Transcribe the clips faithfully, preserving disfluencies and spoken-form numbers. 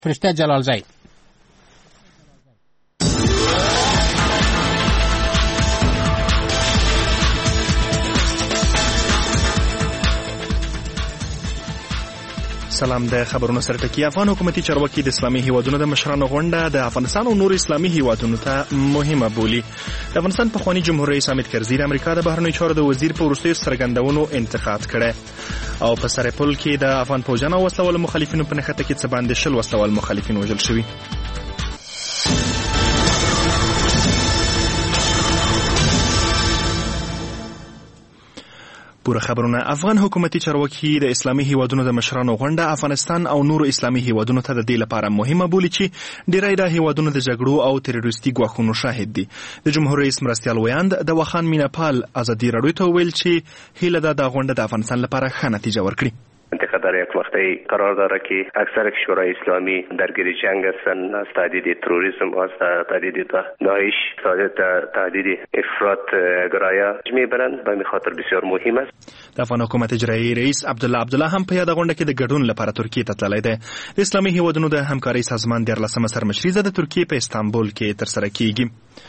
فرشته جلالزی. سلام. د خبرونو سره ټکی. افغان حکومتي چارواکي د اسلامي هیوادونو د مشرانو غونډه د افغانستان او نور اسلامي هیوادونو ته مهمه بولي. د افغانستان پخوانی جمهور رئیس حامد کرزي د امریکا د بهرنیو چارو د وزیر په وروستیو څرګندونو انتقاد کړی او په سرپل کې د افغان پوځیانو او وسلوال مخالفینو په نښته کې څه باندې شل وسلوال مخالفین وژل شوي. پوره خبرونه. افغان حکومتي چارواکي د اسلامي هیوادونو د مشرانو غونډه افغانستان او نورو اسلامي هیوادونو ته د دې لپاره مهمه بولي چې ډیری د هیوادونو د جګړو او تروریستي ګواښونو شاهد دي. د جمهور رئیس مرستیال ویاند د وخان میناپال ازادي راډیو ته ویل چې هیله ده د غونډه د افغانستان لپاره ښه نتیجه ورکړي. منطقه در یک وقتی قرار داره که اکثر کشورهای اسلامی درگیر جنگ هستند، از تهدید تروریسم، از تهدید داعش، از تهدید افراط گرایه میبرند. به این خاطر بسیار مهم است. د افغان حکومت اجرایی رئیس عبدالله عبدالله هم په یاده غونډه کې د ګډون لپاره ترکیه ته تللی دی. د اسلامي هیوادونو د همکارۍ سازمان دیارلسمه سرمشریزه د ترکیه په استانبول کې ترسره کیږي.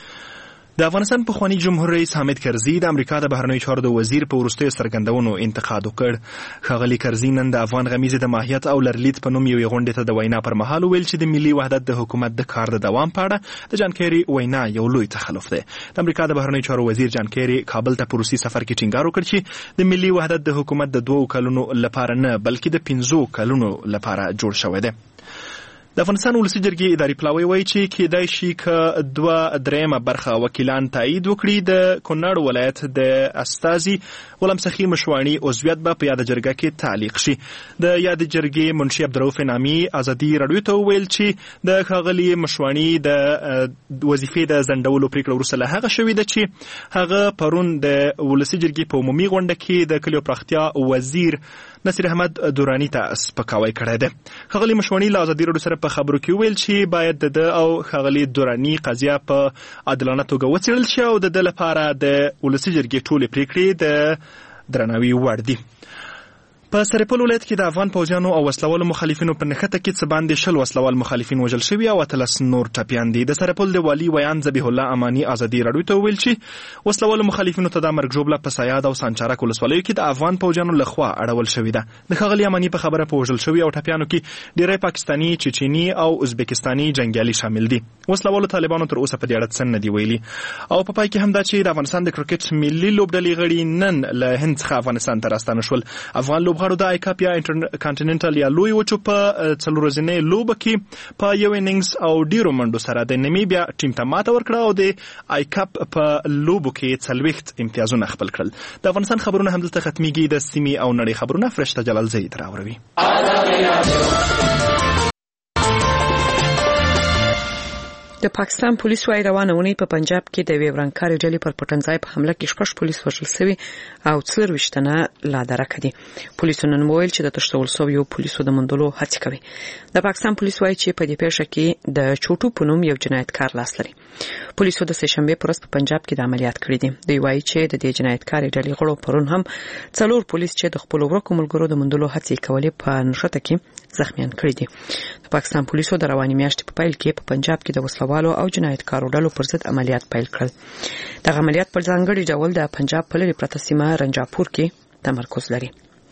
د افغانستان پخوانی جمهور رئیس حامد کرزي د امریکا د بهرنیو چارو د وزیر په وروستیو څرګندونو انتقاد وکړ. ښاغلي کرزي نن د افغان غمیزې د ماهیت او لرلید په نوم یوې غونډې ته د وینا پر مهال ویل چې د ملي وحدت د حکومت د کار د دوام په اړه د جان کیري وینا یو لوی تخلف دی. د امریکا د بهرنیو چارو وزیر جان کیري کابل ته په روسي سفر کې ټینګار وکړ چې د ملي وحدت د حکومت د دوو کلونو لپاره نه بلکې د پنځو کلونو لپاره جوړ شوی دی. د افغانستان ولسي جرګې اداري پلاوی وایي چې کېدای شي که دوه درېیمه برخه وکیلان تایید وکړي د کونړ ولایت د استازي غلام سخي مشواڼي عضویت به په یاده جرګه کې تعلیق شي. د یاده جرګې منشي عبدالرؤف نامي ازادي راډیو ته وویل چې د ښاغلي مشواڼي د وظیفې د ځنډولو پرېکړه وروسته له هغه شوې ده چې هغه پرون د ولسي جرګې په عمومي غونډه کې د کلیو پراختیا وزیر نصیر احمد دورانی ته سپکاوی کړی دی. ښاغلي مشواڼي له ازادي راډیو سره په خبرو کې ویل چې باید د ده او ښاغلي دورانی قضیه په عادلانه توګه وڅېړل شي او د ده لپاره د ولسي جرګې ټولې پرېکړې د درناوي وړ دي. په سرپل ولایت کې د افغان پوځیانو او وسلوالو مخالفینو په نښته کې څه باندې شل وسلوال مخالفین وژل شوي او اتلس نور ټپیان دي. د سرپل د والي ویان ذبیح الله اماني ازادي راډیو ته ویل چې وسلوالو مخالفینو ته د مرګ ژوبله په سیاد او سانچارک ولسوالیو کې د افغان پوځیانو لخوا اړول شوې ده. د ښاغلي اماني په خبره په وژل شوي او ټپیانو کې ډیری پاکستاني، چچني او ازبکستاني جنګیالي شامل دي. وسلوالو طالبانو تر اوسه په دې اړه څه نه دي ویلي. او په پای کې هم دا چې د افغانستان د کرکټ ملي لوبډلې غړي نن له هند څخه افغانستان ته راستانه شول. افغان لوبغاړو د آیکاپ یا کانټیننټل یا لوی وچو په څلور ورځنۍ لوبه کې په یو اننګز او ډیرو منډو سره د نمیبیا ټیم ته ماته ورکړه او د آیکاپ په لوبو کې څلوېښت امتیازونه خپل کړل. د افغانستان خبرونه همدلته ختمیږي. د سیمې او نړۍ خبرونه فرشته جلالزی راوړي. د پاکستان پولیس وايي روانه اونۍ په پنجاب کې د یوې ورانکارې ډلې پر پټنځای په حمله کې شپږ پولیس وژل شوي او څلوېښت تنه لا درکه دي. پولیسو نن وویل چې د تښتول شویو پولیسو د موندلو هڅې کوي. د پاکستان پولیس وايي چې په دې پیښه کې د چوټو په نوم یو جنایتکار لاس لري. پولیسو د سهشنبه پر ورځ په پنجاب کې د عملیات کړی دي. دوی وايي چې د دې جنایتکارې ډلې غړو پرون هم څلور پولیس چې د خپل ورکو ملګرو د موندلو هڅې کولې په نښته کې زخمیان کړي دي. د پاکستان پولیسو د رواني میاشتې په پیل کې په پنجاب کې د وسلوالو او جنایتکارو ډلو پر ضد عملیات پیل کړل. دغه عملیات په ځانګړي ډول د پنجاب په لرې پرته سیمه رنجاپور کې تمرکز لري.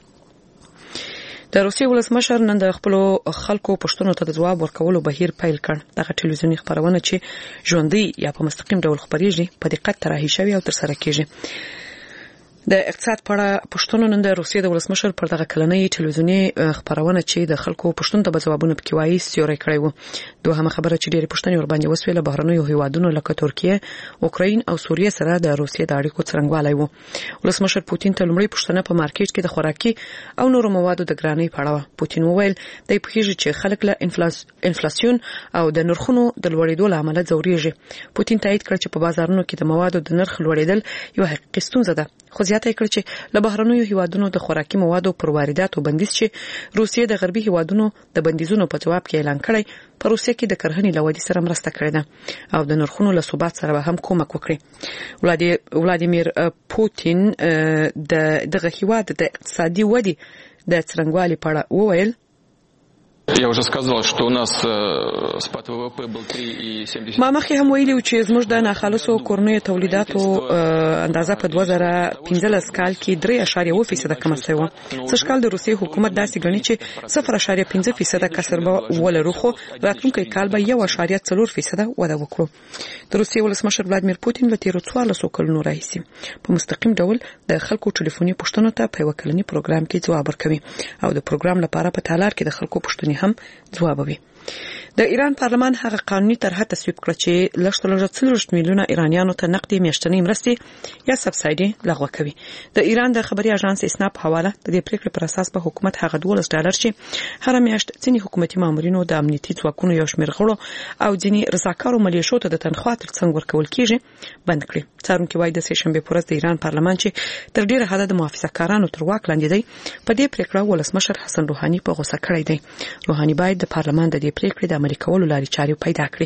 د روسیې ولسمشر نن د خپل خلکو پښتنو ته د ځواب ورکولو بهیر پیل کړ. دغه ټلویزیونی خبرونه چې ژوندۍ یا په مستقیم ډول خبريږي په دقت طراحي شوی او ترسره کیږي. د اقتصاد په اړه پښتون نن د روسیې د ولسمشر پر دغه کلنۍ ټلویزیونی خبرونه چې د خلکو پښتون ته ځوابونه پکې وایي سیوري کړی وو. دوهمه خبره چې ډېری پښتني ور باندې وسوي له بهرنیو هیوادونو لکه ترکیه، اوکراین او سوریه سره د روسیې د اړیکو څرنګوالی وو. ولسمشر پوتین ته لومړی پښتنه په مارکیټ کې د خوراکي او نورو موادو د ګرانۍ په اړه پوتین وویل د پخېږي چې خلک له انفلاسیون او د نرخونو د لوړېدو له امله ځوريږي. پوتین تایید کړ چې په بازارونو کې د موادو د نرخ لوړېدل یو حقیقي ستونزه ده. خو زیاته کړ چې له بهرنیو هیوادونو د خوراکي موادو پر وارداتو بندیز چې روسیې د غربي هیوادونو د بندیزونو په جواب کې اعلان کړی په روسیې کې د کرهنې له ودې سره مرسته کړې ده او د نرخونو له ثبات سره به هم کومک وکړي. ولادیمیر پوتین د دغه هیواد د اقتصادي ودې د څرنګوالي په اړه وویل Я уже сказал, что у нас спад ВВП был три и семь десятых. ما مخکې هم ویلي چې زموږ د ناخالصو کورنیو تولیداتو اندازه په دوه زره پنځلس کال کې درې اعشاریه اووه فیصده کمه شوې وه. سږ کال د روسیې حکومت داسې ګڼي چې صفر اعشاریه پنځه فیصده کسر به ولرو، خو راتلونکی کال به یو اعشاریه څلور فیصده وده وکړو. د روسیې ولسمشر ولادیمیر پوتین له تیرو څوارلسو کلونو راهیسې په مستقیم ډول د خلکو ټلیفوني پوښتنو ته په یو کلني پروګرام کې ځواب ورکوي او د پروګرام لپاره په تالار کې د خلکو پوښتنې هم ځوابوي. د ایران پارلمان هغه قانوني طرحه تصویب کړه چې لږ تر لږه څلوېښت میلیونه ایرانیانو ته نقدي میاشتنۍ مرستې یا سبسایډي لغوه کوي. د ایران د خبري اژانس اسنا په حواله د دې پریکړې پر اساس به حکومت هغه دولس ډالر چې هر میاشت ځینې حکومتي مامورینو د امنیتي ځواکونو یو شمېر غړو او ځینې رضاکارو ملیشو ته د تنخوا ترڅنګ ورکول کیږي بند کړي. څارونکي وایي د سه شنبې په ورځ د ایران پارلمان چې تر ډیره حده د محافظه‌کارانو تر واک لاندې دی په دې پریکړه ولسمشر حسن روحاني په غوسه کړی دی. روحاني باید د پارلمان د دې پریکړې د عملي کولو لارې چارې پیدا کړي.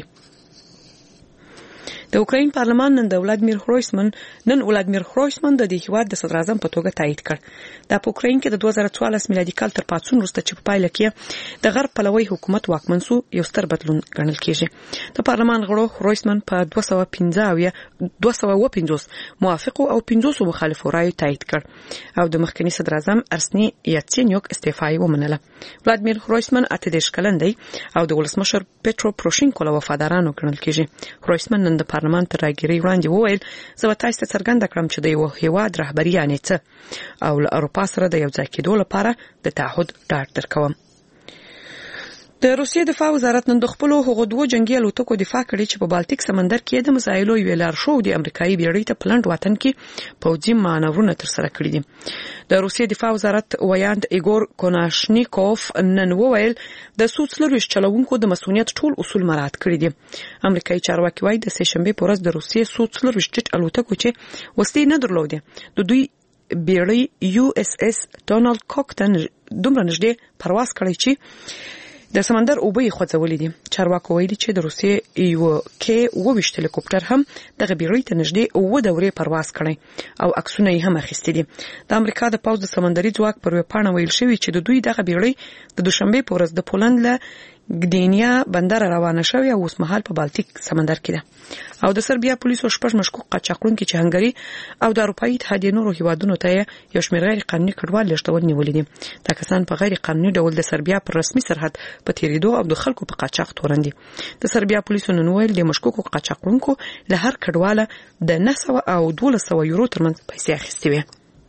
د اوکراین پارلمان نن د ولادیمیر هرویسمن نن ولادیمیر هرویسمن د دې هیواد د صدر اعظم په توګه تایید کړ. د په اوکراین کې د دوه زره څوارلس میلادي کال تر پاتون وروسته چې په پایله کې د غرب پلوي حکومت واکمن شو یو ستر بدلون ګڼل کېږي. د پارلمان غړو هرویسمن په دوه سوه پنځه اویا دوه سوه اووه پنځوس موافقو او پنځوس مخالفو رایو تایید کړ او د مخکنی صدر اعظم ارسني یاتسینیوک استعفا یې ومنله. ولادیمیر هرویسمن اته دېرش کلن دی او د ولسمشر پټرو پروشینکو له وفادارانو ګڼل کېږي. هرویسمن نن د پارلمان تر راګیري وړاندې وویل زه به تاسو ته څرګنده کړم چې د یو هیواد رهبري یعنې څه او له اروپا سره د یو ځای کېدو لپاره د تعهد ډاډ درکوم. د روسیې دفاع وزارت نن د خپل هغو دوه جنگي الوتکو دفاع کړې چې په بالټیک سمندر کې د مسایلو یو لار شو د امریکایي بیړۍ ته پلند وطن کې پوځي مانورونه تر سره کړي دي. د روسیې دفاع وزارت ویاند ایګور کوناشنیکوف نن وویل د سو څلوېښت چلوونکو د مسؤلیت ټول اصول مراعات کړي دي. امریکایي چارواکي وایي د سه شنبې په ورځ د روسیې سو څلوېښت جټ الوتکو چې وسلې نه درلودې د دوی بیړۍ یو اس اس ډونالد کوکټن دومره نږدې پرواز کړی چې د سمندر اوبه خوځولې دي. چارواکو ویلي چې د روسیې یو کې اووه هلیکوپټر هم دغه بیړۍ ته نږدې اووه دورې پرواز کړی او عکسونه یې هم اخیستي دي. د امریکا د پوځ د سمندري ځواک پر ویبپاڼه ویل شوی چې د دوی دغه بیړۍ د دوشنبه په ورځ د پولند له ګدینیا بندر روانه شوې او اوس مهال په بالټیک سمندر کې ده. او د سربیا پولیسو شپږ مشکوک قاچاقونکي چې هنګري او د اروپایي اتحادیې نورو هیوادونو ته یو شمېر غیر قانوني کډوال لېږدول نیولي دي. دا کسان په غیر قانوني ډول د سربیا پر رسمي سرحد په تیریدو او د خلکو په قاچاق تورن دي. د سربیا پولیسو نن ویل د مشکوکو قاچاقونکو له هر کډواله د نه سوه او دولس سوه یورو ترمنځ پیسې اخیستې وې.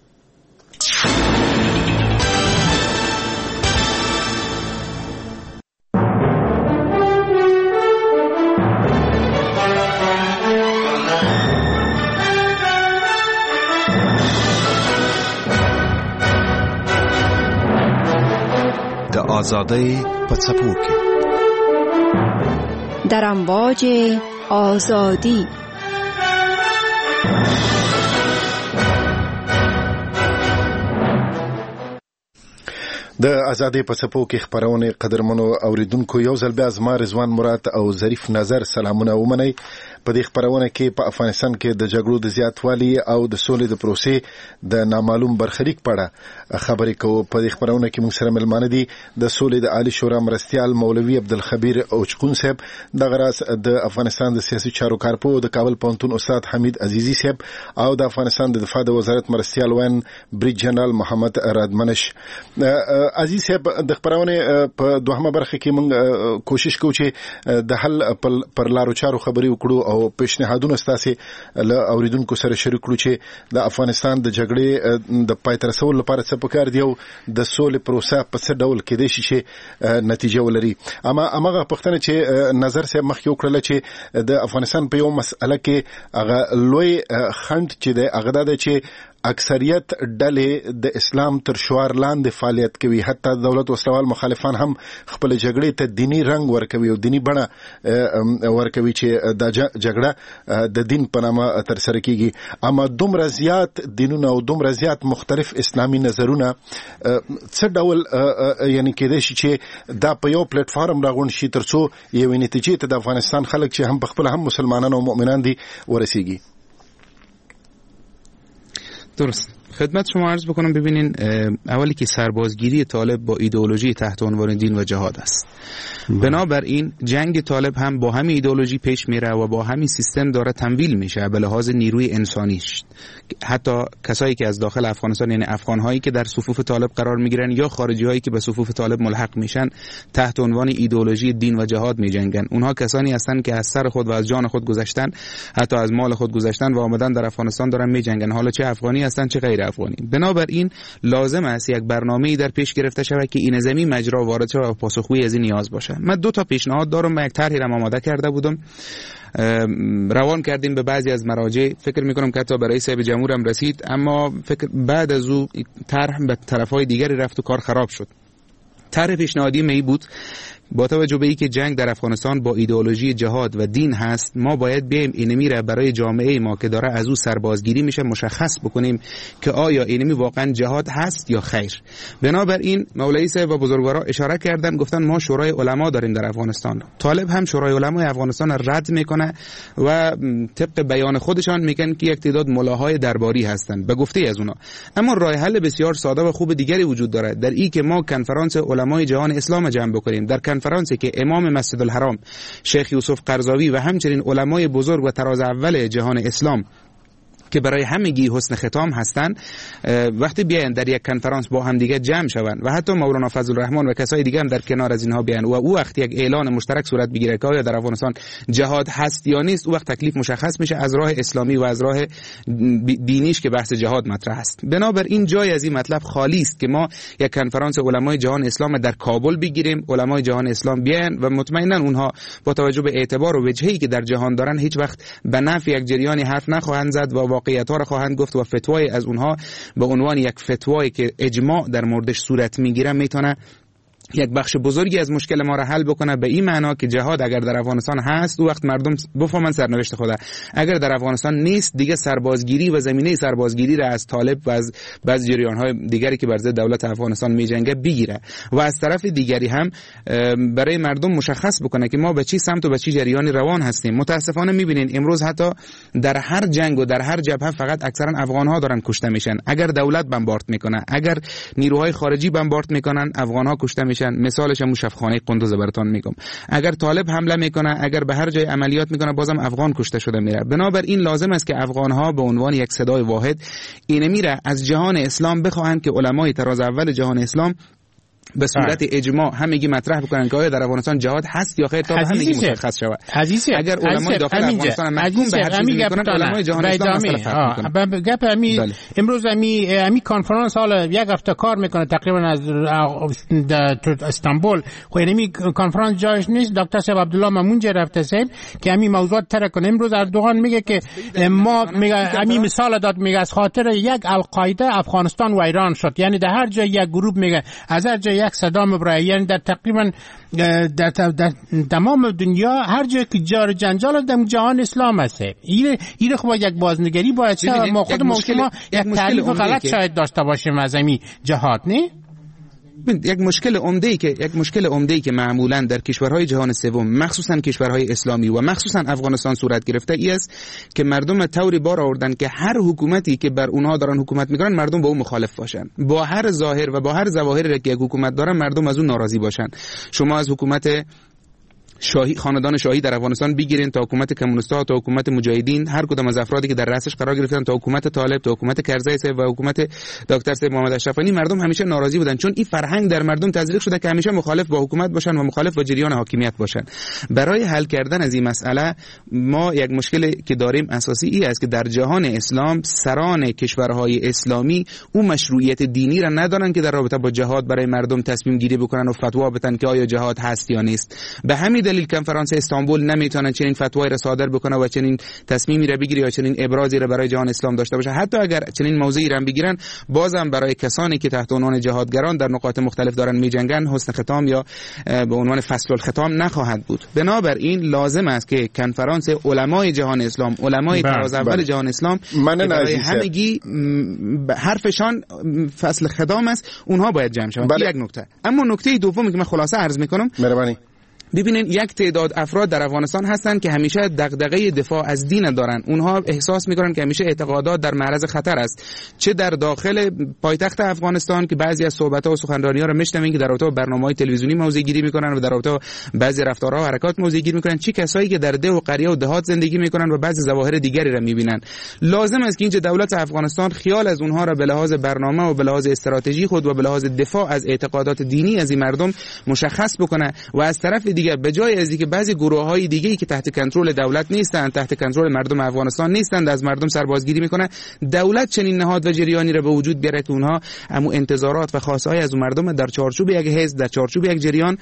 آزادی په څپو کې در امواج آزادی د آزادۍ په څپو کې خبرونه قدرمنو اوریدونکو یو ځل بیا زما رضوان مراد او ظریف نظر سلامونه ومنئ. په دې خبرونه کې په افغانستان کې د جګړو د زیاتوالي او د سولې د پروسې د نامعلوم برخلیک په اړه خبرې کوو. په دې خبرونه کې موږ سره ملمانه دي د سولې د عالی شورا مرستیال مولوي عبدالخبیر اوچقون صاحب، د غراس د افغانستان د سیاسي چارو کارپو د کابل پونتون استاد حمید عزیزی صاحب او د افغانستان د دفاع د وزارت مرستیال وین بریج جنرال محمد رادمنش. عزیز صاحب، د خبرونه په دوهمه برخه کې موږ کوشش کوو چې د حل پر لارو چارو خبرې وکړو او پیشنهادونه ستاسو له اوریدونکو سره شریک کړو چې د افغانستان د جګړې د پای ته رسولو لپاره څه پکار دی او د سولې پروسه په څه ډول کېدای شي چې نتیجه ولري. اما هغه پښتنه چې نظر صاحب مخکې وکړل چې د افغانستان په یو مسأله کې هغه لوی خند چې د هغه د چې اکثریت ډلې د اسلام تر شعار لاندې فعالیت کوي، حتی دولت وسلوال مخالفان هم خپل جګړې ته دینی رنگ ورکوي او دینی بڼه ورکوي چې د جګړه د دین په نامه تر سره کیږي. اما دومره زیات دینونه او دومره زیات مختلف اسلامي نظرونه څه ډول یعنی کېدای شي چې دا په یو پلیټ فارم راغون شي ترڅو یو نتیجې ته د افغانستان خلک چې هم په خپل هم مسلمانان او مؤمنان دي ورسیږي؟ درست. خدمت شما عرض بکنم. ببینین اولی که سربازگیری طالب با ایدئولوژی تحت عنوان دین و جهاد است. بنابراین جنگ طالب هم با همین ایدئولوژی پیش میره و با همین سیستم داره تمویل میشه به لحاظ نیروی انسانیش. حتی کسایی که از داخل افغانستان، یعنی افغان‌هایی که در صفوف طالب قرار میگیرن یا خارجی‌هایی که به صفوف طالب ملحق میشن، تحت عنوان ایدئولوژی دین و جهاد میجنگن. اونها کسانی هستن که از سر خود و از جان خود گذشتن، حتی از مال خود گذشتن و آمدن در افغانستان دارن میجنگن، حالا چه افغانی هستن چه غیر افغانی. بنابراین لازم است یک برنامه‌ای در پیش گرفته شود که این زمین مجرا وارد شود و پاسخگوی از این نیاز باشه. من دو تا پیشنهاد دارم، من یک طرحی را آماده کرده بودم، روان کردیم به بعضی از مراجع، فکر میکنم که حتی برای صاحب جمهور هم رسید، اما فکر بعد از او طرح به طرفهای دیگری رفت و کار خراب شد. طرح پیشنهادی می بود با توجه به اینکه جنگ در افغانستان با ایدئولوژی جهاد و دین هست، ما باید بیایم اینمی را برای جامعه ما که داره از او سربازگیری میشه مشخص بکنیم که آیا اینمی واقعا جهاد هست یا خیر. بنابراین مولوی صاحب و بزرگوارا اشاره کردن، گفتن ما شورای علما داریم در افغانستان. طالب هم شورای علمای افغانستان را رد میکنه و طبق بیان خودشان میگن که یک تعداد ملاهای درباری هستند به گفته از اونا. اما راه حل بسیار ساده و خوب دیگری وجود داره، در این که ما کنفرانس علمای جهان اسلام جمع بکنیم. در کنفرانسی که امام مسجد الحرام شیخ یوسف قرضاوی و همچنین علمای بزرگ و تراز اول جهان اسلام که برای همگی حسن ختام هستن، وقتی بیاین در یک کنفرانس با هم دیگه جمع شوند و حتی مولانا فضل الرحمن و کسای دیگه هم در کنار از اینها بیان و او وقت یک اعلان مشترک صورت بگیره که آیا در افغانستان جهاد هست یا نیست، او وقت تکلیف مشخص میشه از راه اسلامی و از راه دینیش که بحث جهاد مطرح است. بنابراین جای از این مطلب خالی است که ما یک کنفرانس علمای جهان اسلام در کابل بگیریم، علمای جهان اسلام بیان و مطمئنا اونها با توجه به اعتبار و وجهی که در جهان دارن هیچ وقت به نفع یک جریانی حرف نخواهند زد و واقعیت‌ها را خواهند گفت و فتوای از اونها به عنوان یک فتوایی که اجماع در موردش صورت میگیره میتونه یک بخش بزرگی از مشکل ما را حل بکنه، به این معنا که جهاد اگر در افغانستان هست او وقت مردم بفهمن سرنوشت خوده، اگر در افغانستان نیست دیگه سربازگیری و زمینه سربازگیری را از طالب و از بعض جریان‌های دیگری که بر ضد دولت افغانستان میجنگه بگیره و از طرف دیگری هم برای مردم مشخص بکنه که ما به چی سمت و به چی جریانی روان هستیم. متاسفانه میبینین امروز حتی در هر جنگ و در هر جبهه فقط اکثرا افغان‌ها دارن کشته میشن. اگر دولت بمبارد میکنه، اگر نیروهای خارجی بمبارد میکنن، افغان‌ها کشته میشن. مثالش هم شفخانه قندوز براتون میگم. اگر طالب حمله میکنه، اگر به هر جای عملیات میکنه، بازم افغان کشته شده میره. بنابراین لازم است که افغان‌ها به عنوان یک صدای واحد این میره از جهان اسلام بخواهند که علمای تراز اول جهان اسلام به صورت اجماع همگی مطرح بکنن که آیا در افغانستان جهاد هست یا خیر تا همگی مشخص شود. اگر علمای داخل افغانستان محکوم به هر چیزی میکنن، علمای جهان اسلام مثلا فرق میکنن. گپ امی امروز امی امی کنفرانس حالا یک هفته کار میکنه تقریبا از استانبول. خو امی کنفرانس جایش نیست. دکتر صاحب عبدالله مامونجه رفته صاحب که امی موضوع تر کنه. امروز اردوغان میگه که ما میگه امی مثال داد، میگه از خاطر یک القاعده افغانستان و ایران شد. یعنی در هر جای یک گروه میگه از هر جای یک صدا مبرای، یعنی در تقریبا در, در تمام دنیا هر جای که جار جنجال در جهان اسلام است. این این خب یک بازنگری باید شد. ما خود ما یک تعریف غلط شاید داشته باشیم از این جهاد، نه؟ یک مشکل عمده‌ای که یک مشکل عمده‌ای که معمولاً در کشورهای جهان سوم، مخصوصاً کشورهای اسلامی و مخصوصاً افغانستان صورت گرفته ای است که مردم طوری بار آوردن که هر حکومتی که بر اونها دارن حکومت میکنن مردم با اون مخالف باشن، با هر ظاهر و با هر ظواهری که یک حکومت دارن مردم از اون ناراضی باشن. شما از حکومت شاهی، خاندان شاهی در افغانستان بگیرین تا حکومت کمونیست‌ها تا حکومت مجاهدین، هر کدام از افرادی که در رأسش قرار گرفتن تا حکومت طالب تا حکومت کرزی صاحب و حکومت دکتر صاحب محمد اشرف غنی، مردم همیشه ناراضی بودن، چون این فرهنگ در مردم تزریق شده که همیشه مخالف با حکومت باشن و مخالف با جریان حاکمیت باشن. برای حل کردن از این مسئله ما یک مشکلی که داریم اساسی ای است که در جهان اسلام سران کشورهای اسلامی اون مشروعیت دینی را ندارن که در رابطه با جهاد برای مردم تصمیم گیری بکنن و فتوا بدن که آیا جهاد هست یا نیست. به همین دلیل کنفرانس استانبول نمیتونه چنین فتوایی را صادر بکنه و چنین تصمیمی را بگیره یا چنین ابرازی را برای جهان اسلام داشته باشه. حتی اگر چنین موضعی را بگیرن، بازم برای کسانی که تحت عنوان جهادگران در نقاط مختلف دارن میجنگن حسن ختام یا به عنوان فصل الختام نخواهد بود. بنابراین لازم است که کنفرانس علمای جهان اسلام، علمای تراز اول جهان اسلام، برای همگی حرفشان فصل ختام است، اونها باید جمع شوند. یک نکته. اما نکته دومی که من خلاصه عرض میکنم، مهربانی ببینین یک تعداد افراد در افغانستان هستن که همیشه دغدغه دفاع از دین دارن. اونها احساس میکنن که همیشه اعتقادات در معرض خطر است، چه در داخل پایتخت افغانستان که بعضی از صحبت‌ها و سخنرانی‌ها رو میشنوین که در رابطه با برنامه‌های تلویزیونی موضع گیری میکنن و در رابطه با بعضی رفتارها و حرکات موضع گیری میکنن، چه کسایی که در ده و قریه و دهات زندگی میکنن و بعضی ظواهر دیگری را میبینن. لازم است که اینجا دولت افغانستان خیال از اونها را به لحاظ برنامه و به لحاظ استراتژی خود و به لحاظ دفاع از اعتقادات دینی از این مردم مشخص بکنه و از طرف دیگه به جای از اینکه بعضی گروه‌های دیگه‌ای که تحت کنترل دولت نیستند، تحت کنترل مردم افغانستان نیستند، از مردم سربازگیری میکنه، دولت چنین نهاد و جریانی را به وجود بیاره که اونها همو انتظارات و خواسته‌های از مردم در چارچوب یک حزب، در چارچوب یک جریان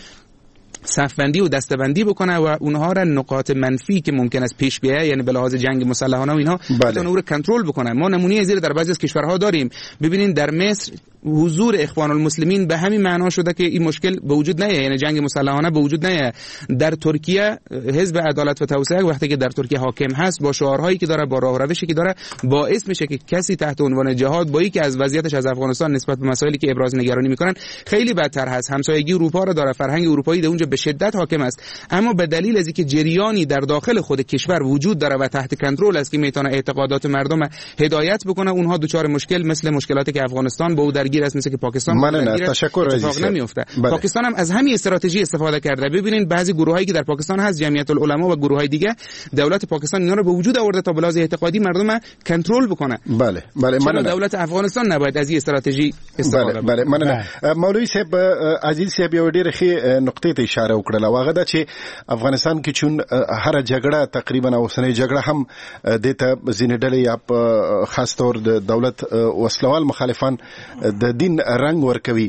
صفبندی و دستبندی بکنه و اونها را نقاط منفی که ممکن است پیش بیاید، یعنی به لحاظ جنگ مسلحانه و اینها، بله. اونها رو کنترل بکنه. ما نمونه زیر در بعضی از کشورها داریم. ببینین در مصر حضور اخوان المسلمین به همین معنا شده که این مشکل به وجود نیه، یعنی جنگ مسلحانه به وجود نیه. در ترکیه حزب عدالت و توسعه وقتی که در ترکیه حاکم هست، با شعارهایی که داره، با راه و روشی که داره، باعث میشه که کسی تحت عنوان جهاد با اینکه از وضعیتش از افغانستان نسبت به مسائلی که ابراز نگرانی میکنن خیلی بدتر هست، همسایگی اروپا رو داره، فرهنگ اروپایی در اونجا به شدت حاکم است، اما به دلیل از اینکه جریانی در داخل خود کشور وجود داره و تحت کنترل است که میتونه اعتقادات مردم هدایت بکنه، اونها دچار مشکل مثل مشکلاتی که افغانستان با او درگیر است، مثل که پاکستان من تشکر اتفاق نمیفته. پاکستان هم از همین استراتژی استفاده کرده. ببینید بعضی گروهایی که در پاکستان هست، جمعیت العلماء و گروهای دیگه، دولت پاکستان اینا رو به وجود آورده تا به لحاظ اعتقادی مردم کنترل بکنه. بله بله من دولت افغانستان نباید از این استراتژی استفاده بله بله من مولوی صاحب عزیز صاحب یو ډیره ښه نقطې ته اشاره وکړه، واغه دا چې افغانستان کې چون هر جګړه تقریبا اوسنۍ جګړه هم د ته ځینې ډلې یا خاص طور د دولت وسلوال مخالفان د دین رنگ ورکوي.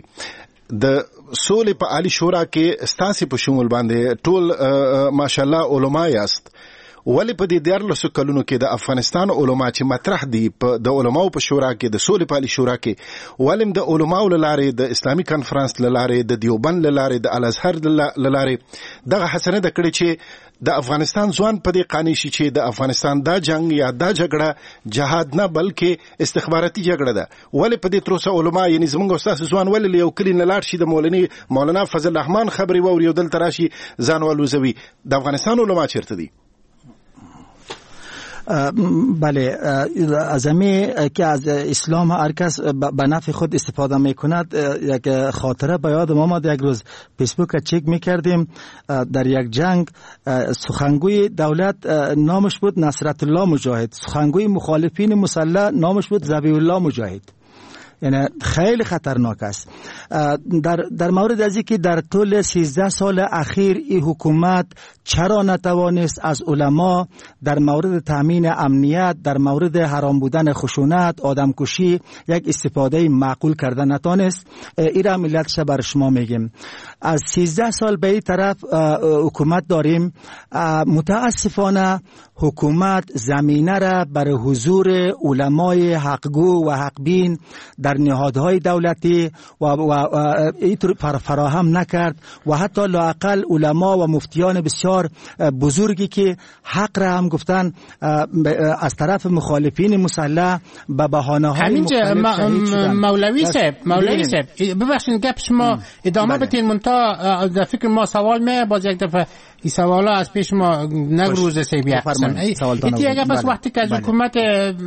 د سولې په عالی شورا کې ستاسو په شمول باندې ټول ماشاءالله علما یاست، ولی په دې دیارلسو کلونو کې د افغانستان علما چې مطرح دي په د علماو په شورا کې، د سولې په عالی شورا کې، ولیم د علماو لاره، د اسلامي کانفرنس لاره، د دیوبند لاره، د الازهر لاره دغه حسنه د کړي چې د افغانستان ځوان په دې قانع شي چې د افغانستان دا جنگ یا دا جګړه جهاد نه بلکې استخباراتي جګړه ده. ولی په دې تروسه علما یعنی زمونږ استاد ځوان ولې یو کلی نه لاړ شي د مولوی مولانا فضل الرحمن خبري ووري دل تراشي ځان ولوزوي، د افغانستان علما چیرته دي؟ بله، از همه که از اسلام هر کس به نفع خود استفاده میکند، یک خاطره به یاد ما آمد. یک روز فیسبوک چک میکردیم، در یک جنگ سخنگوی دولت نامش بود نصرت الله مجاهد، سخنگوی مخالفین مسلح نامش بود ذبیح الله مجاهد. یعنی خیلی خطرناک است. در در مورد از اینکه در طول سیزده سال اخیر این حکومت چرا نتوانست از علما در مورد تامین امنیت، در مورد حرام بودن خشونت، آدمکشی یک استفاده معقول کردن نتوانست، این را ملتش بر شما میگیم. از سیزده سال به این طرف حکومت داریم. متاسفانه حکومت زمینه را برای حضور علمای حقگو و حقبین در نهادهای دولتی و, و, و اینطور فراهم نکرد و حتی لااقل علما و مفتیان بسیار بزرگی که حق را هم گفتن از طرف مخالفین مسلح به بهانه‌های مختلف شهید شدن. مولوی صاحب مولوی صاحب ببخشید گپ شما ادامه بدین، منتها در فکر ما سوال می باز یک دفعه این سوالا از پیش ما نگروزه سیبی هستن. ایتی اگر پس وقتی که از حکومت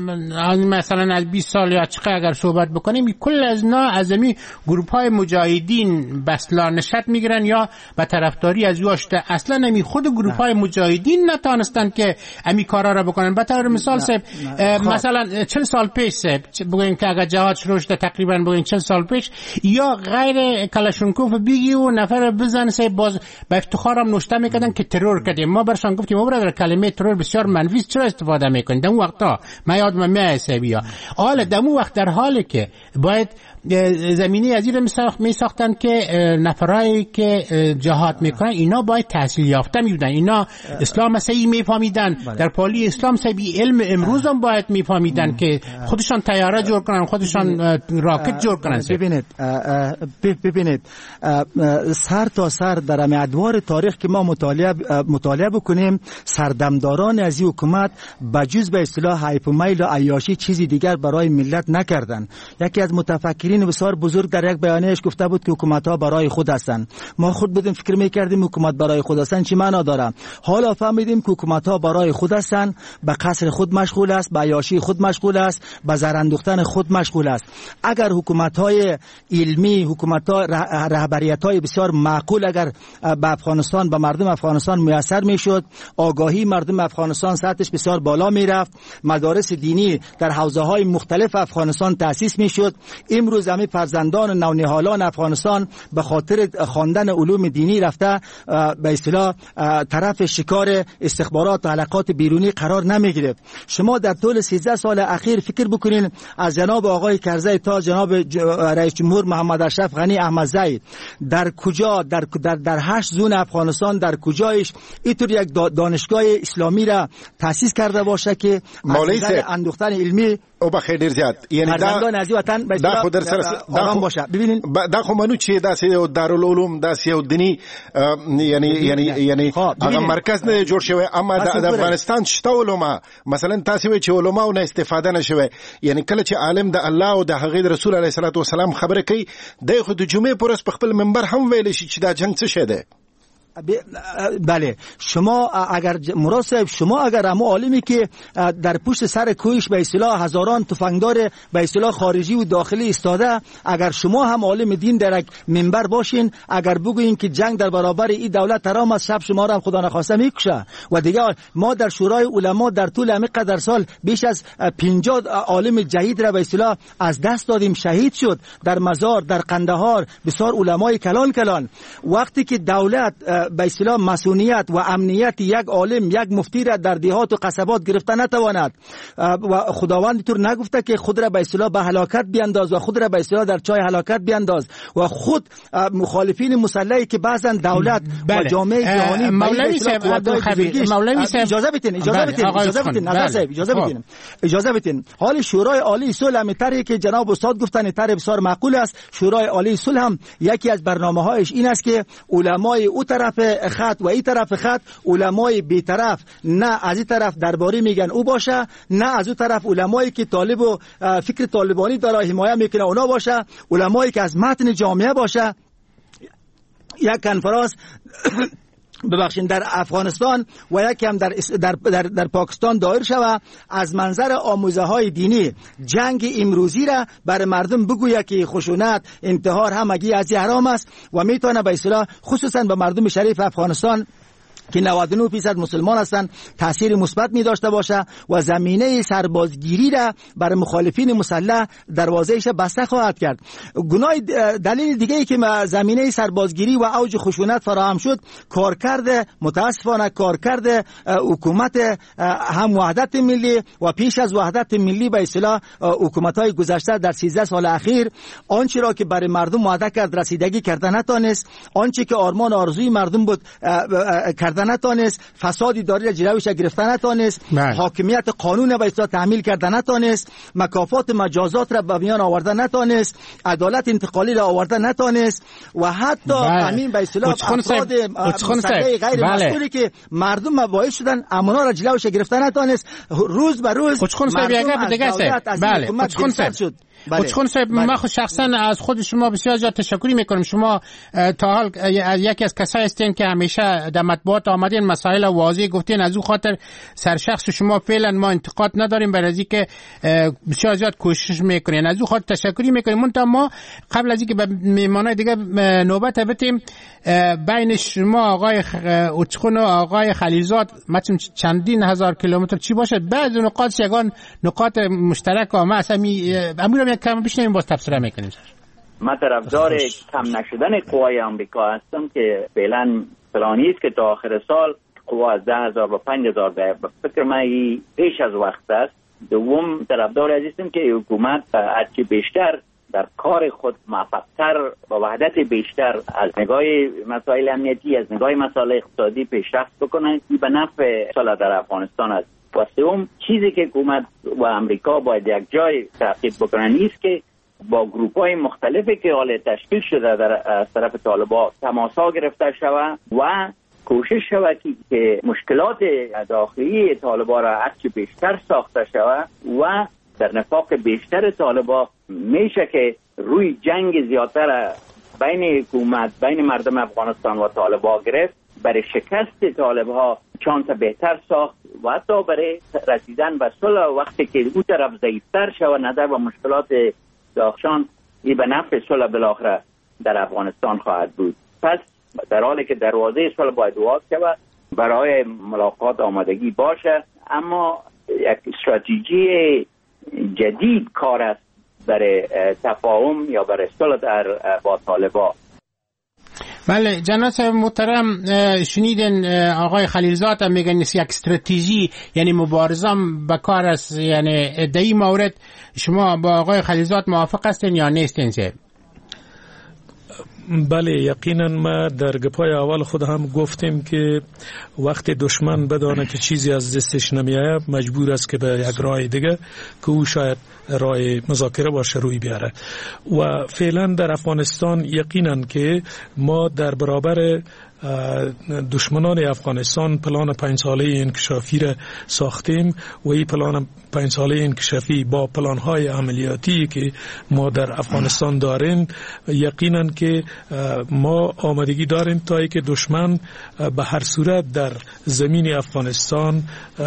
مثلا از بیست سال یا چقدر اگر صحبت بکنیم، کل از نا از امی گروپ های مجاهدین بسلا نشد میگیرن یا به طرفداری از یاشته، اصلا امی خود گروپ های مجاهدین نتانستن که امی کارا را بکنن. به طور مثال سب مثلا چل سال پیش سب بگوین که اگر جهاد شروع شده تقریبا بگوین چل سال پیش، یا غیر کلاشونکوف بگی و نفر بزن سب باز به افتخارم نوشته میکردن که ترور کردیم. ما برشان گفتیم ما برادر کلمه ترور بسیار منفی چرا استفاده میکنید؟ در اون وقتا ما یادم میاد سبیا حالا در اون وقت در حالی که باید زمینه از این می ساختن که نفرایی که جهاد میکنن اینا باید تحصیل یافته می بودن، اینا اسلام صحیح میفهمیدن، در پالی اسلام صحیح علم امروز هم باید میفهمیدن که خودشان طیاره جور کنن، خودشان راکت جور کنن. ببینید ببینید سر تا سر در ادوار تاریخ که ما مطالعه مطالعه بکنیم، سردمداران از این حکومت بجز به اصطلاح هایپ میل و عیاشی چیزی دیگر برای ملت نکردن. یکی از متفکرین مفکرین بسیار بزرگ در یک بیانیه‌اش گفته بود که حکومت‌ها برای خود هستند. ما خود بودیم فکر می‌کردیم حکومت برای خود هستند چی معنا داره. حالا فهمیدیم که حکومت‌ها برای خود هستند، به قصر خود مشغول است، به عیاشی خود مشغول است، به زر اندوختن خود مشغول است. اگر حکومت‌های علمی، حکومت‌ها رهبریت‌های بسیار معقول اگر به افغانستان، به مردم افغانستان میسر میشد، آگاهی مردم افغانستان سطحش بسیار بالا میرفت، مدارس دینی در حوزه‌های مختلف افغانستان تأسیس میشد، امروز همه فرزندان و نونهالان افغانستان به خاطر خواندن علوم دینی رفته به اصطلاح طرف شکار استخبارات و حلقات بیرونی قرار نمیگیره. شما در طول سیزده سال اخیر فکر بکنین از جناب آقای کرزی تا جناب رئیس جمهور محمد اشرف غنی احمدزی در کجا در در در هشت زون افغانستان در کجایش اینطور یک دانشگاه اسلامی را تأسیس کرده باشه که از اندوختن علمی او بخیر ډیر زیات یعنی دا دا خو در سره دا خو باشه ببینین دا خو منو چې دا سه دارالعلوم دا سه دینی یعنی یعنی یعنی هغه مرکز نه جوړ شوی اما د افغانستان شته علما مثلا تاسو وی چې علما نه استفاده نشوي یعنی کله چې عالم د الله او د هغه رسول علیه الصلاه والسلام خبره کوي د خو د جمعې پر په خپل منبر هم ویل شي چې دا جنگ څه شه ده. بله شما اگر مراد صاحب شما اگر هم عالمی که در پشت سر کویش به اصطلاح هزاران تفنگدار به اصطلاح خارجی و داخلی ایستاده، اگر شما هم عالم دین در یک منبر باشین اگر بگوین که جنگ در برابر این دولت حرام است، شب شما را هم خدا نخواسته میکشه. و دیگه ما در شورای علما در طول همین قدر سال بیش از پنجاه عالم جدید را به اصطلاح از دست دادیم، شهید شد در مزار، در قندهار بسیار علمای کلان کلان. وقتی که دولت به اصطلاح مسئولیت و امنیت یک عالم یک مفتی را در دیهات و قصبات گرفته نتواند و خداوند طور نگفته که خود را به اصطلاح به هلاکت بیانداز و خود را به اصطلاح در چای هلاکت بیانداز و خود مخالفین مسلحی که بعضا دولت بله. و جامعه جهانی مولوی صاحب مولوی صاحب اجازه بدین اجازه بدین اجازه بدین نظر صاحب اجازه بدین اجازه بدین حال شورای عالی صلح هم طرحی که جناب استاد گفتن طرح بسیار معقول است. شورای عالی صلح هم یکی از برنامه‌هایش این است که علمای او طرف خط و این طرف خط علمای بی‌طرف نه از این طرف درباری میگن او باشه، نه از اون طرف علمایی که طالب و فکر طالبانی داره حمایت میکنه اونا باشه، علمایی که از متن جامعه باشه. یک کنفرانس ببخشین در افغانستان و یکی هم در, در, در, در پاکستان دایر شود از منظر آموزه های دینی جنگ امروزی را بر مردم بگوید که خشونت انتحار همگی از حرام است و میتونه به اصطلاح خصوصا به مردم شریف افغانستان که نود و نه درصد مسلمان هستند تاثیر مثبت می داشته باشه و زمینه سربازگیری را بر مخالفین مسلح دروازه‌اش بسته خواهد کرد. گناه دلیل دیگه ای که زمینه سربازگیری و اوج خشونت فراهم شد کارکرد متاسفانه کارکرد حکومت هم وحدت ملی و پیش از وحدت ملی به اصطلاح حکومت‌های گذشته در سیزده سال اخیر آنچه را که برای مردم وعده کرد رسیدگی کرده نتونست، آنچه که آرمان آرزوی مردم بود کرده نتونست، فساد اداری را جلوش گرفته نتونست، حاکمیت قانون به اصطلاح تعمیل کرده نتونست، مکافات مجازات را به میان آورده نتونست، عدالت انتقالی را آورده نتونست و حتی همین به اصطلاح افراد غیر مسئولی که مردم مباعث شدن امنا را جلوش گرفته نتونست، روز به روز مردم از دولت از حکومت گرفتار شد. بچخون صاحب ما خود شخصا از خود شما بسیار زیاد تشکر میکنم. شما تا حال یکی از کسایی هستین که همیشه در مطبوعات آمدین مسائل واضح گفتین، از او خاطر سرشخص شما فعلا ما انتقاد نداریم برای از اینکه بسیار زیاد کوشش میکنین، از او خاطر تشکری میکنیم. منتها ما قبل از اینکه به میهمانای دیگه نوبت بدیم بین شما آقای اوچخون و آقای خلیلزاد مثلا چندین هزار کیلومتر چی باشه، بعض نقاط یگان نقاط مشترک ما اصلا امور یک کم بیشتر باز تفسیر میکنیم. من طرفدار کم نشدن قوای آمریکا هستم که فعلا پلانی است که تا آخر سال قوا از ده هزار و پنج هزار به فکر من پیش از وقت است. دوم طرفدار هستم که حکومت هرچی بیشتر در کار خود موفق‌تر با وحدت بیشتر از نگاه مسائل امنیتی از نگاه مسائل اقتصادی پیشرفت بکنه که به نفع صلح در افغانستان است. و سوم چیزی که حکومت و امریکا باید یک جای تعقیب بکنن نیست که با گروپ‌های مختلفی که حالا تشکیل شده در از طرف طالبان تماسا گرفته شود و کوشش شود که مشکلات داخلی طالبان را هرچی بیشتر ساخته شود و در نفاق بیشتر طالبان میشه که روی جنگ زیادتر بین حکومت بین مردم افغانستان و طالبان گرفت، برای شکست طالبها چانس بهتر ساخت و حتی برای رسیدن به صلح وقتی که او طرف ضعیفتر شود نظر و مشکلات داخشان ای به نفع صلح بالاخره در افغانستان خواهد بود. پس در حالی که دروازه صلح باید باز شود، برای ملاقات آمادگی باشه، اما یک استراتژی جدید کار است برای تفاهم یا برای صلح در با طالبان. بله جناب محترم، شنیدن آقای خلیلزاد هم میگن یک استراتژی یعنی مبارزه به کار است، یعنی در این مورد شما با آقای خلیلزاد موافق هستین یا نیستین؟ سه بله یقینا ما در گپای اول خود هم گفتیم که وقتی دشمن بدانه که چیزی از دستش نمیآید مجبور است که به یک راه دیگه که او شاید راه مذاکره باشه روی بیاره و فعلا در افغانستان یقینا که ما در برابر دشمنان افغانستان پلان پنج ساله انکشافی را ساختیم و این پلان پنج ساله انکشافی با پلان‌های عملیاتی که ما در افغانستان داریم یقینا که ما آمادگی داریم تا اینکه دشمن به هر صورت در زمین افغانستان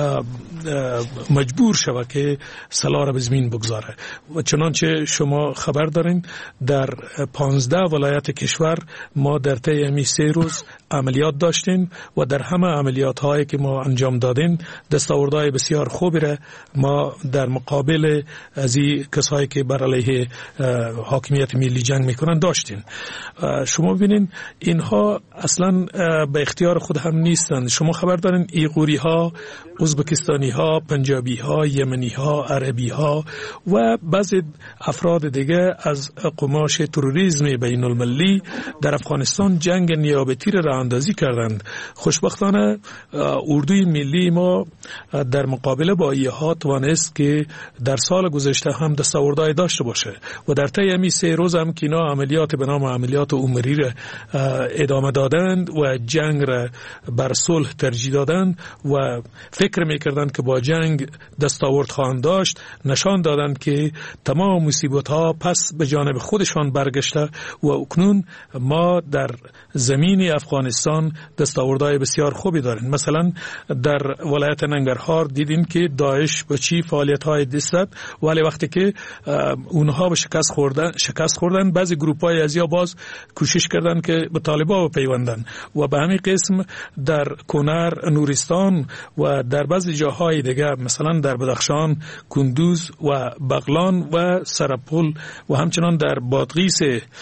مجبور شود که سلاح را به زمین بگذاره و چنانچه شما خبر دارین در پانزده ولایت کشور ما در طی همین سه روز عملیات داشتیم و در همه عملیات هایی که ما انجام دادیم دستاوردهای بسیار خوبی را ما در مقابل از این کسایی که بر علیه حاکمیت ملی جنگ میکنن داشتیم. شما ببینین اینها اصلا به اختیار خود هم نیستند. شما خبر دارین ایغوری ها، ازبکستانی ها، پنجابی ها، یمنی ها، عربی ها و بعضی افراد دیگه از قماش تروریسم بین المللی در افغانستان جنگ نیابتی را اندازی کردند. خوشبختانه اردوی ملی ما در مقابله با ایها توانست که در سال گذشته هم دستاوردهای داشته باشه و در طی همین سه روز هم که اینا عملیات به نام عملیات عمری را ادامه دادند و جنگ را بر صلح ترجیح دادند و فکر میکردند که با جنگ دستاورد خواهند داشت، نشان دادند که تمام مصیبت ها پس به جانب خودشان برگشته و اکنون ما در زمین افغانستان دستاوردهای بسیار خوبی داریم. مثلا در ولایت ننگرهار دیدیم که داعش به چی فعالیت های دست زد، ولی وقتی که اونها به شکست خوردن شکست خوردن بعضی گروپ های از یا باز کوشش کردن که به طالبان بپیوندن و به همین قسم در کنر، نورستان و در بعضی جاهای دیگه مثلا در بدخشان، کندوز و بغلان و سرپل و همچنان در بادغیس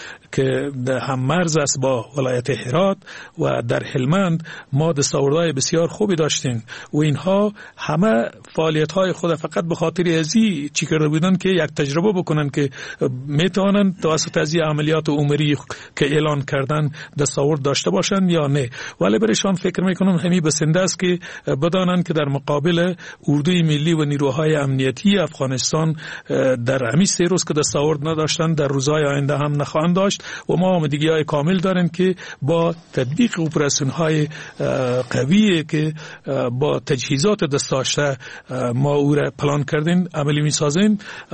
که هم مرز است با ولایت هرات و در هلمند ما دستاوردهای بسیار خوبی داشتیم و اینها همه فعالیت های خود فقط به خاطر ازی چی کرده بودن که یک تجربه بکنن که میتونن توسط از عملیات عمری که اعلان کردن دستاورد داشته باشن یا نه، ولی برایشان فکر میکنم همین بسنده است که بدانن که در مقابل اردوی ملی و نیروهای امنیتی افغانستان در همین سه روز که دستاورد نداشتن در روزهای آینده هم نخواهند داشت و ما آمادگی های کامل داریم که با تطبیق اپراسیون های قوی که با تجهیزات دست داشته ما او را پلان کردیم عملی می سازیم.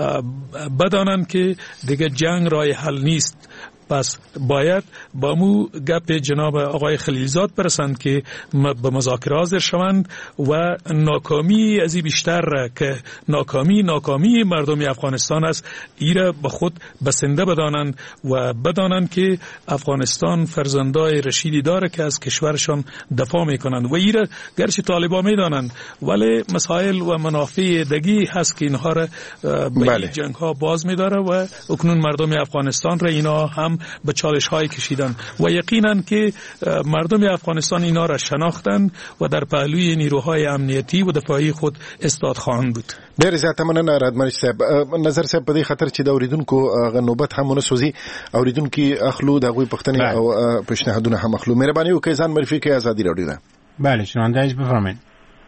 بدانند که دیگه جنگ راه حل نیست، پس باید با مو گپ جناب آقای خلیلزاد برسند که به مذاکره حاضر شوند و ناکامی از این بیشتر که ناکامی ناکامی مردم افغانستان است ایره به خود بسنده بدانند و بدانند که افغانستان فرزندای رشیدی داره که از کشورشان دفاع میکنند و ایره گرچه طالبان میدانند ولی مسائل و منافع دگی هست که اینها را به بله. جنگ ها باز میداره و اکنون مردم افغانستان را اینا هم به چالش های کشیدن و یقینا که مردم افغانستان اینا را شناختن و در پهلوی نیروهای امنیتی و دفاعی خود استاد خواهند بود. ډېر زیاته مننه رادمنش صاحب. نظر صاحب په دې خاطر چې د اوریدونکو نوبت هم ونسوځي اوریدونکو اخلو د هغوی پوښتنې او پیشنهادونه هم اخلو. مهرباني وکړئ ځان معرفي کړئ. ازادي راډیو ده. بله شنونده‌اش بفرمایید.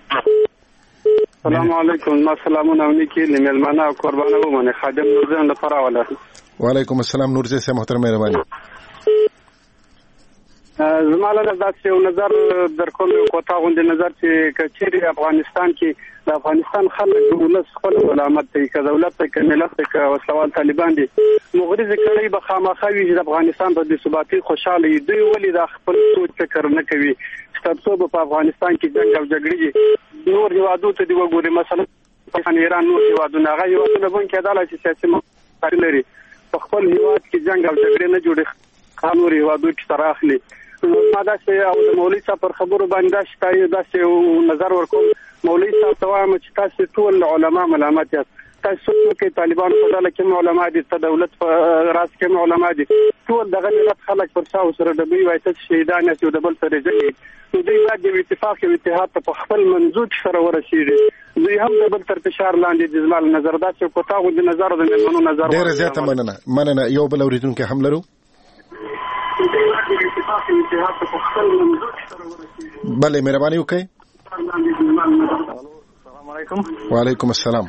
سلام علیکم. ما سلامونه ونیکی لملمانه او قربانه ومنه خادم نورزه لپاره ولا. وعلیکم السلام نورزه صاحب محترم مهرباني. زما له داسې یو نظر در کوم یو کوتا غوندې نظر چې کچېرې افغانستان کې د افغانستان خلک د ولس خپل علامت دی که دولت دی که ملت دی که وسلوال طالبان دي مغرضې کړۍ به خامخا وي چې د افغانستان په بې ثباتۍ خوشحاله وي. دوی ولې دا خپل سوچ فکر نه کوي چې تر څو به په افغانستان کې جنګ او جګړې نور هېوادو ته دې وګوري مثلا ایران نور هېوادونه هغه هېوادونه به کېدله چې سیاسي مخالفت لري په خپل هېواد کې جنګ او جګړې نه جوړي نور هېوادو کې سره اخلي. ما داسې او د مولوي صاحب پر خبرو باندې داسې داسې نظر ورکوم مولوي صاحب ته وایم چې تاسو ټول علما ملامت یاست. تاسو کې طالبان په ډله کې علما دي ته دولت په راس کې علما دي ټول دغه ملت خلک پر شاو سره د دوی وایي چې شهیدان یې د بل سره جګړه نو دوی باید د اتفاق او اتحاد په خپل منځوج سره ورسیږي. دوی هم د بل تر فشار لاندې د زمال نظر داسې کوتاغو د نظر د منو نظر ډېر زیاته مننه مننه یو بل اوریدونکو هم لرو. بله مهرباني وکړئ. السلام علیکم. وعلیکم السلام.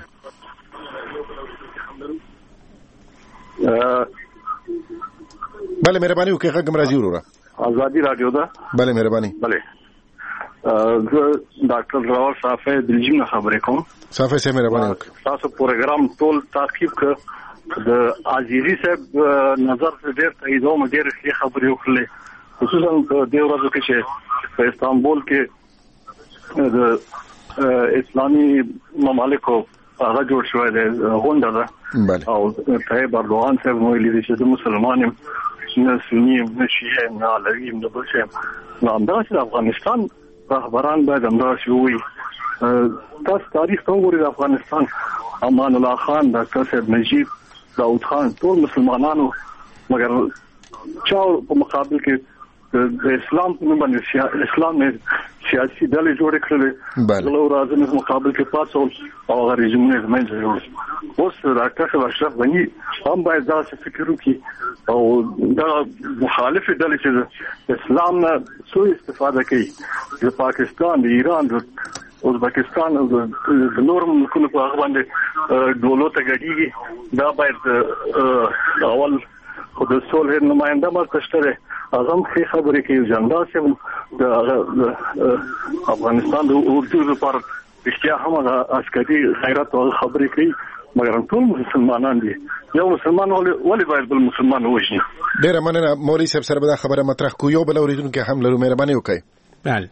بله مهرباني وکړئ غږ راځي وروره. ازادي رادیو ده. بله مهرباني. بله زه ډاکټر راول صافی د بلجیم خبرې کوم. صافی صاحب مهرباني وکړئ. تاسو پروګرام ټول تعقیب کړ د عزیزي صاحب نظر ډېر تاییدوم ډېر ښه خبرې وکړلې خصوصا په دې ورځو کې چې په استانبول کې د اسلامي ممالکو هغه جوړ شوی دی غونډه ده او طیب اردوغان صاحب ویلي دي چې د مسلمان یم نه سني یم نه شیعه یم نه علوي یم نه بل شی یم. نو همداسې د افغانستان رهبران باید همداسې ووایي. تاسو تاریخ ته وګورئ د افغانستان امان الله خان ډاکټر صاحب نجیب داود خان ټول مسلمانانو مګر چا په مقابل کې د اسلام په نوم باندې اسلام نه سیاسي ډلې جوړې کړلې غلو راځي په مقابل کې پاتول او هغه رژیمونه زموږ جوړ اوس ډاکټر اشرف غني هم باید دا فکر وکړي او دا مخالف ډلې چې اسلام نه سو استفاده کوي د پاکستان د ایران د ازبکستان او د نور ملکونو په هغه باندې ډولو ته غړيږي دا باید اول خو د صلح نماینده مرکزته اعظم خې خبرې کوي جندا چې د افغانستان د اردو لپاره اشتیا هم عسکري غیرت او خبرې کوي مګر ټول مسلمانان دي یو مسلمان ولې باید بل مسلمان وشي. ډیره مننه مولوي صاحب سره به دا خبره مطرح کو یو بل اوریدونکو هم لرو مهرباني وکړئ. بله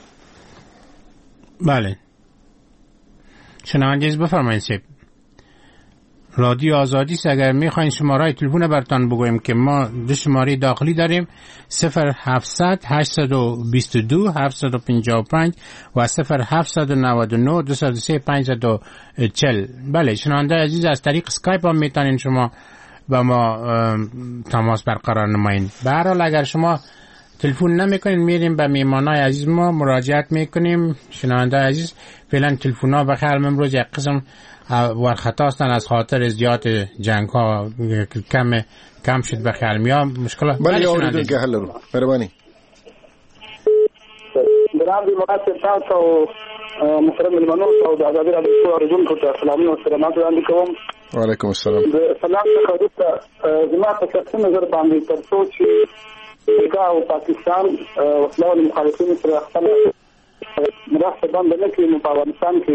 بله شنوندگان بفرمایید سیب رادیو آزادی است. اگر میخواین شماره تلفن براتون بگویم که ما دو شماره داخلی داریم صفر هفتصد هشتصد و بیست و دو هفتصد و پنجاه و پنج و صفر هفتصد و نود و نه دویست و سه پانصد و چهل. بله شنونده عزیز از طریق اسکایپ هم میتونین شما با ما تماس برقرار نمایین. به هر حال اگر شما تلفن نمیکنین میریم به میهمانای عزیز ما مراجعت میکنیم. شنونده عزیز فعلا تلفن‌ها بخیر امروز یک قسم ورخطا هستن از خاطر زیاد جنگ ها کم کم شد بخیر میام مشکلات بله اوریدون که حل رو مهربانی. جناب مناسب تاسو او محترم المنور او د آزادی رادیو اوریدونکو ته سلام او سلامات وړاندې کوم. وعلیکم السلام. سلام څخه وروسته زما په شخصي نظر باندې تر څو چې امریکا او پاکستان وسلوال مخالفین سره خپل مرسته باندې نه کوي نو په افغانستان کې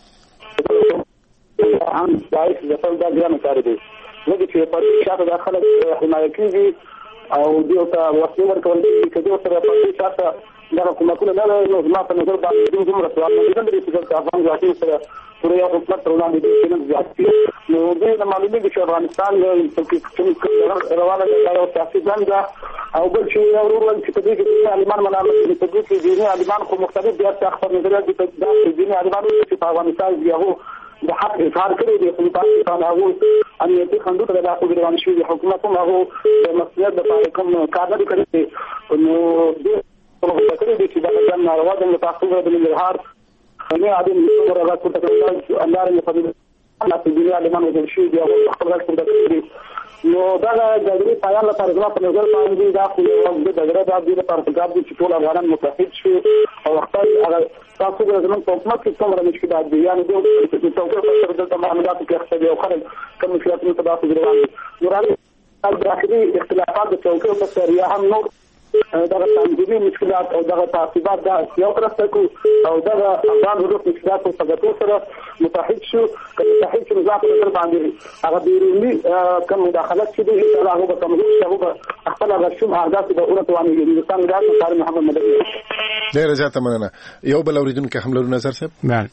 هم دایښ ځپل دا ګرانه کار دی ځکه چې په دې شاته داخله حمایه کیږي او دیو ته وسیله ورکول کیږي چې دیو سره په دې شاته دا کومکونه نه لري. نو زما په نظر باندې دوی دومره سوال نه دي چې د افغان ځواکي سره پوره یو حکومت روانه دي چې نه ځاتي نو دوی د معلومي چې افغانستان په کې روانه ده او سیاسي جنګ او بل چې یو ورول چې په دې کې عالمان منامه په دې کې دیني عالمان خو مختلف دي چې خپل نظریات دي د دیني عالمان چې په افغانستان کې هغه د حق اظهار کړی دی خو پاکستان هغه امنیتي خندو ته د اخو روان شوی حکومت هم هغه د مسؤلیت لپاره کوم کار نه کوي نو د په کړی دی چې دا ځان ناروا د تاسو د ملهار خني عادي نور راځي ته الله رحم فضل الله په دنیا عالمان د شوی دی هغه خپل راځي ته نو دا د جګړې پایان لپاره زما په نظر باندې دا خو یو د جګړې د دې لپاره چې د ټول افغانان متحد شي او وخت هغه تاسو د زمون په حکومت کې کومه مشکلات دي یعنی د توګه په سر د معاملات کې اخته او خلک کوم مشکلات په تاسو روان دي نوراني داخلي اختلافات د توګه په سر یا هم نور دغه تنظیمي مشکلات او دغه تعصبات دا سیاق راسته کو او دغه افغان حروف مشکلات او سبقو سره متحد شو که متحد شو ځکه نظر باندې هغه بیرونی کوم مداخلت چې دی ان شاء الله هغه کوم څه هغه خپل غشوم اهداف د اورته وانه هندستان ریاست طارق محمد مدني ډیر زیاته مننه. یو بل اوریدونکو هم لرو نظر صاحب. بله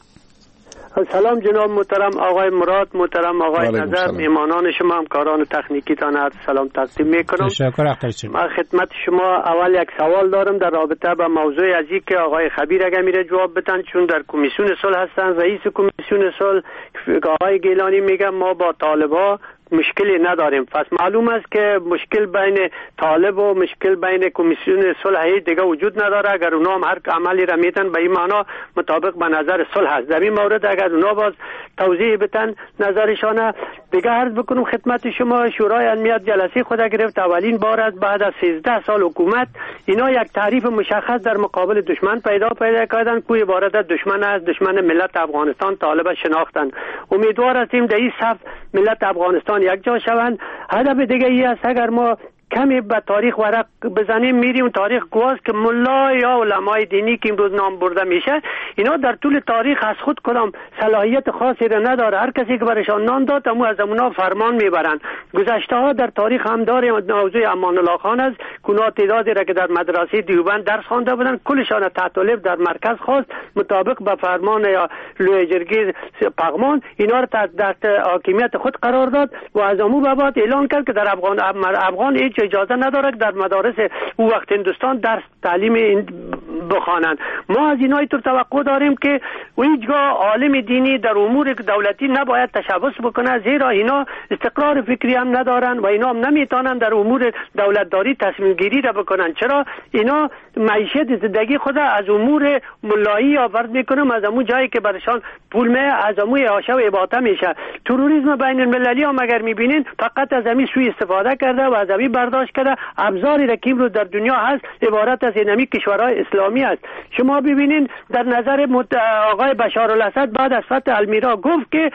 سلام جناب محترم آقای مراد، محترم آقای نظر، میهمانان شما، همکاران تکنیکی تان عرض سلام تقدیم میکنم. تشکر اختر. من خدمت شما اول یک سوال دارم در رابطه با موضوع ازی که آقای خبیر اگر میره جواب بدن، چون در کمیسیون صلح هستن، رئیس کمیسیون صلح آقای گیلانی میگه ما با طالبا مشکلی نداریم. پس معلوم است که مشکل بین طالب و مشکل بین کمیسیون صلح دیگه وجود نداره. اگر اونا هم هر عملی را میتن به این معنا مطابق به نظر صلح است. در این مورد اگر اونا باز توضیح بدن نظرشانه. دیگه عرض بکنم خدمت شما، شورای امنیت جلسه خود گرفت، اولین بار است بعد از سیزده سال حکومت اینا یک تعریف مشخص در مقابل دشمن پیدا پیدا کردن. کوی عبارت دشمن است، دشمن ملت افغانستان طالب شناختن. امیدوار هستیم در این صف ملت افغانستان یک جا شوند. هدف دیگه ای است اگر ما کمی به تاریخ ورق بزنیم میریم تاریخ گواست که ملا یا علمای دینی که امروز نام برده میشه اینا در طول تاریخ از خود کدام صلاحیت خاصی را نداره. هر کسی که برشان نام داد همو از اونا فرمان میبرن. گذشته ها در تاریخ هم داریم. موضوع امان الله خان است که تعدادی را که در مدرسه دیوبند درس خوانده بودن کلشان تحت الف در مرکز خواست مطابق به فرمان یا لوی جرگیر پغمان اینا را تحت حاکمیت خود قرار داد و از امو به بعد اعلان کرد که در افغان افغان هیچ اجازه نداره که در مدارس او وقت هندوستان درس تعلیم بخوانند. ما از اینای تو توقع داریم که هیچگاه عالم دینی در امور دولتی نباید تشبث بکنه، زیرا اینا استقرار فکری هم ندارن و اینا هم نمیتونن در امور دولتداری تصمیم گیری را بکنن. چرا اینا معیشت زندگی خود از امور ملایی آورد میکنن، از امون جایی که برشان پول می از امون عاشه و عباده میشه. تروریسم بین المللی هم اگر میبینین فقط از همین سوی استفاده کرده و از همین برداشت کرده. ابزاری را که امروز در دنیا هست عبارت از اینمی کشورهای اسلامی است. شما ببینین در نظر آقای بشار الاسد بعد از فتح المیرا گفت که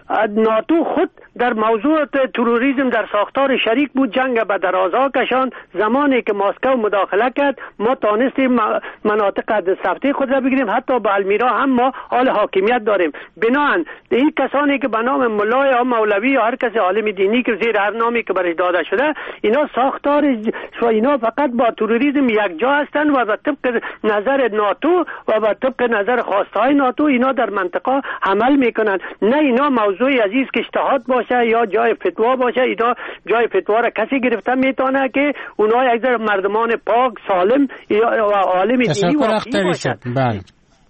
ناتو خود در موضوع تروریسم در ساختار شریک بود، جنگ به درازا کشان. زمانی که مسکو مداخله کرد ما تانستیم مناطق سفته خود را بگیریم، حتی به المیرا هم ما حال حاکمیت داریم. بناهن این کسانی که به نام ملای یا مولوی یا هر کس عالم دینی که زیر هر نامی که برش داده شده اینا ساختار و اینا فقط با تروریسم یک جا هستند و به طبق نظر ناتو و به طبق نظر خواستهای ناتو اینا در منطقه عمل میکنند. نه اینا موضوعی عزیز که اجتهاد باشه یا جای فتوا باشه. اینا جای فتوا را کسی گرفته میتونه که اونها یک مردمان پاک سالم یا عالم دینی واقعی باشد. بله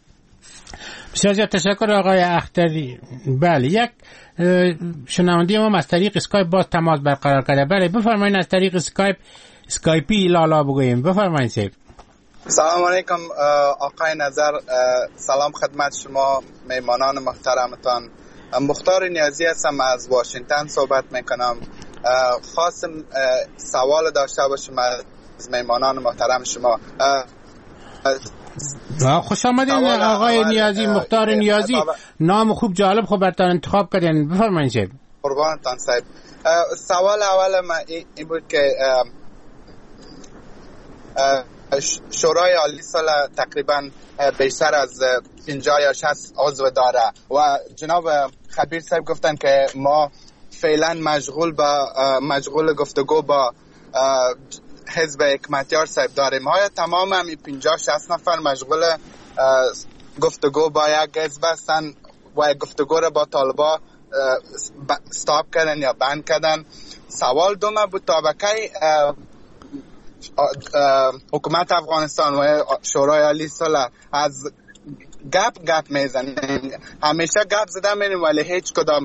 بسیار زیاد تشکر آقای اختری. بله یک شنونده ما از طریق اسکایپ باز تماس برقرار کرده. بله بفرمایید از طریق اسکایپ اسکایپی لالا بگوییم. بفرمایید سید. سلام علیکم آقای نظر، سلام خدمت شما میهمانان محترمتان. مختار نیازی هستم از واشنگتن صحبت میکنم. خواستم سوال داشته باشم از میهمانان محترم شما. خوش آمدین آقای نیازی، مختار نیازی. نام خوب جالب خوب براتون انتخاب کردین. بفرمایید صاحب. قربانتان صاحب. سوال اول من این بود که شورای عالی صلح تقریبا بیشتر از پنجاه یا شصت عضو داره و جناب خبیر صاحب گفتن که ما فعلا مشغول با مشغول گفتگو با حزب حکمتیار صاحب داریم. آیا تمام همین پنجاه شصت نفر مشغول گفتگو با یک حزب هستن و گفتگو را با طالبا استاپ کردن یا بند کردن؟ سوال دوم بود طبقه حکومت افغانستان و شورای عالی صلح از گپ گپ میزنن، همیشه گپ زده میریم ولی هیچ کدام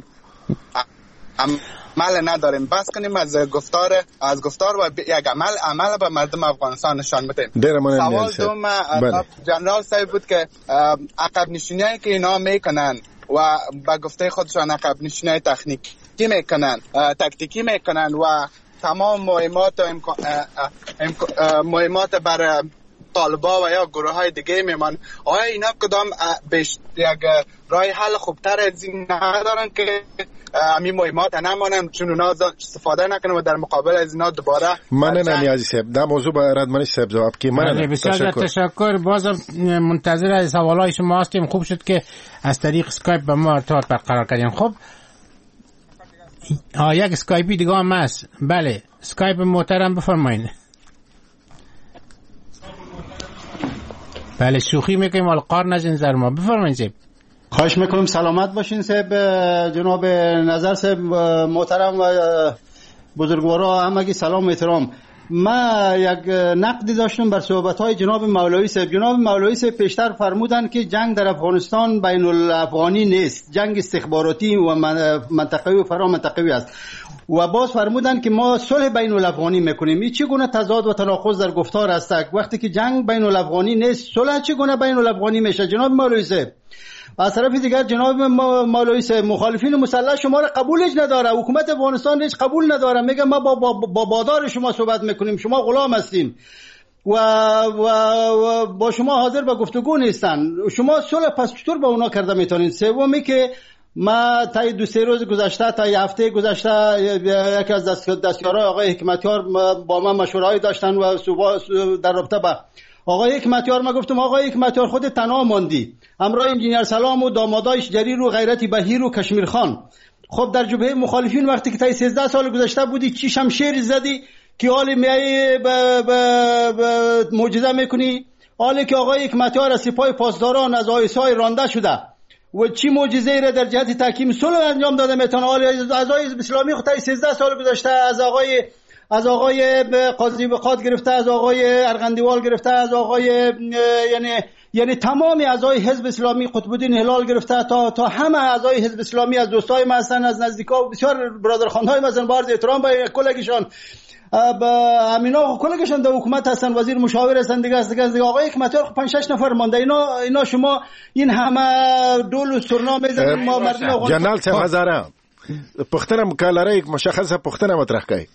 عمل نداریم. بس کنیم از گفتار از گفتار و یک عمل عمل به مردم افغانستان نشان بدیم. سوال دوم جنرال صاحب بود که عقب نشینی که اینا میکنن و با گفته خودشان عقب نشینی تکنیکی میکنن تکتیکی میکنن و تمام مهمات امکان مهمات بر طالبا و یا گروه های دیگه میمان. آیا اینا کدام بیش یک راه حل خوبتر از این ندارن که همین مهمات نمانن، چون اونا استفاده نکنن و در مقابل از اینا دوباره من نه نیازی صاحب در موضوع با رادمنش صاحب جواب کی. من بسیار تشکر. بازم منتظر از سوالای شما هستیم. خوب شد که از طریق اسکایپ با ما ارتباط برقرار کردیم. خب آ یک اسکایپی دیگه هم هست. بله اسکایپ محترم بفرمایید. بله شوخی میکنیم ولی قار نجن زر ما. بفرمایید صاحب. خواهش میکنم سلامت باشین صاحب. جناب نظر صاحب محترم و بزرگوارا همگی سلام و احترام. ما یک نقدی داشتم بر صحبت‌های جناب مولوی صاحب. جناب مولوی صاحب پیشتر فرمودند که جنگ در افغانستان بین الافغانی نیست، جنگ استخباراتی و منطقه‌ای و فرا منطقه‌ای است. و باز فرمودند که ما صلح بین الافغانی میکنیم. این چگونه تضاد و تناقض در گفتار است؟ وقتی که جنگ بین الافغانی نیست، صلح چگونه بین الافغانی میشه جناب مولوی صاحب؟ از طرف دیگر جناب مولوی صاحب مخالفین مسلح شما را قبولش نداره، حکومت افغانستان هیچ قبول نداره، میگه ما با, با, با بادار شما صحبت میکنیم، شما غلام هستیم و, و, و با شما حاضر به گفتگو نیستن. شما صلح پس چطور با اونا کرده میتونید؟ سومی که ما تا دو سه روز گذشته تا یه هفته گذشته یکی از دست دستیارای آقای حکمتیار با من مشوره‌ای داشتن و در رابطه با آقای حکمتیار ما گفتم آقای حکمتیار خود تنها ماندی، همراه انجینیر سلام و دامادایش جریر و غیرت بهیر و کشمیر خان. خب در جبهه مخالفین وقتی که تا سیزده سال گذشته بودی چی شمشیر زدی که حال میای به معجزه میکنی؟ حالی که آقای حکمتیار از سپاه پاسداران از آیسای رانده شده و چی معجزه‌ای را در جهت تحکیم صلح انجام داده میتونه؟ حالی اعضای حزب اسلامی خود تا سیزده سال گذشته از آقای از آقای قاضی بقات گرفته، از آقای ارغندیوال گرفته، از آقای یعنی یعنی تمامی اعضای حزب اسلامی قطب الدین هلال گرفته تا تا همه اعضای حزب اسلامی از دوستای ما هستن، از نزدیکا و بسیار برادرخوانهای ما هستن، با عرض احترام به کلگیشان با امینا کلگیشان در حکومت هستن، وزیر مشاور هستن دیگه است دیگه, دیگه. آقای حکمتیار پنج شش نفر مانده. اینا اینا شما این همه دول و سرنا میزنید ما مردم افغانستان. جنرال صاحب هزاره پختنه مکالره یک مشخصه پختنه مطرح کړئ.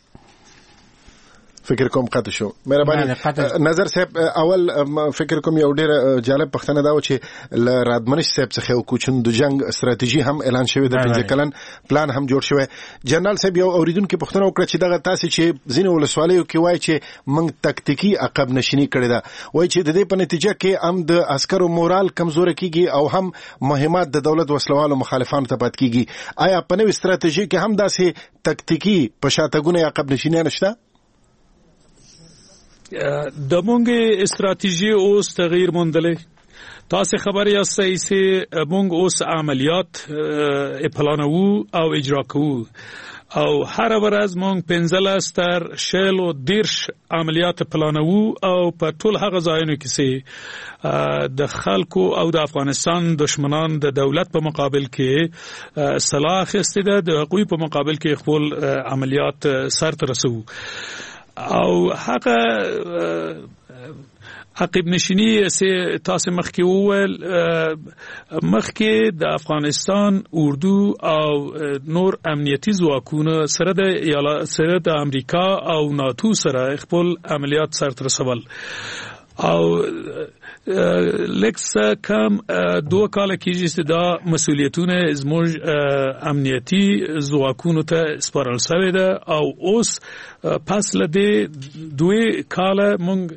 فکر کوم قطع شو مهرباني نظر صاحب اول فکر کوم یو ډیر جالب پښتنه دا و چې رادمنش صاحب څخه یو کوچن د جنگ استراتیژي هم اعلان شوی د پنځه کلن پلان هم جوړ شوی. جنرال صاحب یو اوریدونکو پښتنه وکړه چې دغه تاسو چې ځینې ولسوالیو کې وایي چې موږ تکتیکی عقب نشینی کړی دا، وایي چې د دې په نتیجه کې هم د عسکرو مورال کمزور کیږي او هم مهمات د دولت وسلوالو مخالفانو ته پات کیږي. آیا په نوې استراتیژي کې هم داسې تکتیکی په شاتګونه عقب نشینی نشته؟ د مونږ استراتیژي اوس تغییر موندلې. تاسو خبرې یاستئ چې مونږ اوس عملیات پلانوو او اجرا کوو او هر ورځ مونږ پنځلس تر شل او دیرش عملیات پلانوو او په ټول هغه ځایونو کې چې د خلکو او د افغانستان دشمنان د دولت په مقابل کې سلاح اخیستې ده، د هغوی په مقابل کې خپل عملیات سرته رسوو او هغه عقب نشینی سه تاسو مخکې وویل مخکې د افغانستان اردو او نور امنیتي ځواکونه سره د سره د امریکا او ناتو سره خپل عملیات سرته رسول او لکس کم دو کال کېږي چې دا مسؤلیتونه زموږ امنیتي ځواکونو ته سپارل شوی ده او اوس پس له دې دوی کال مونږ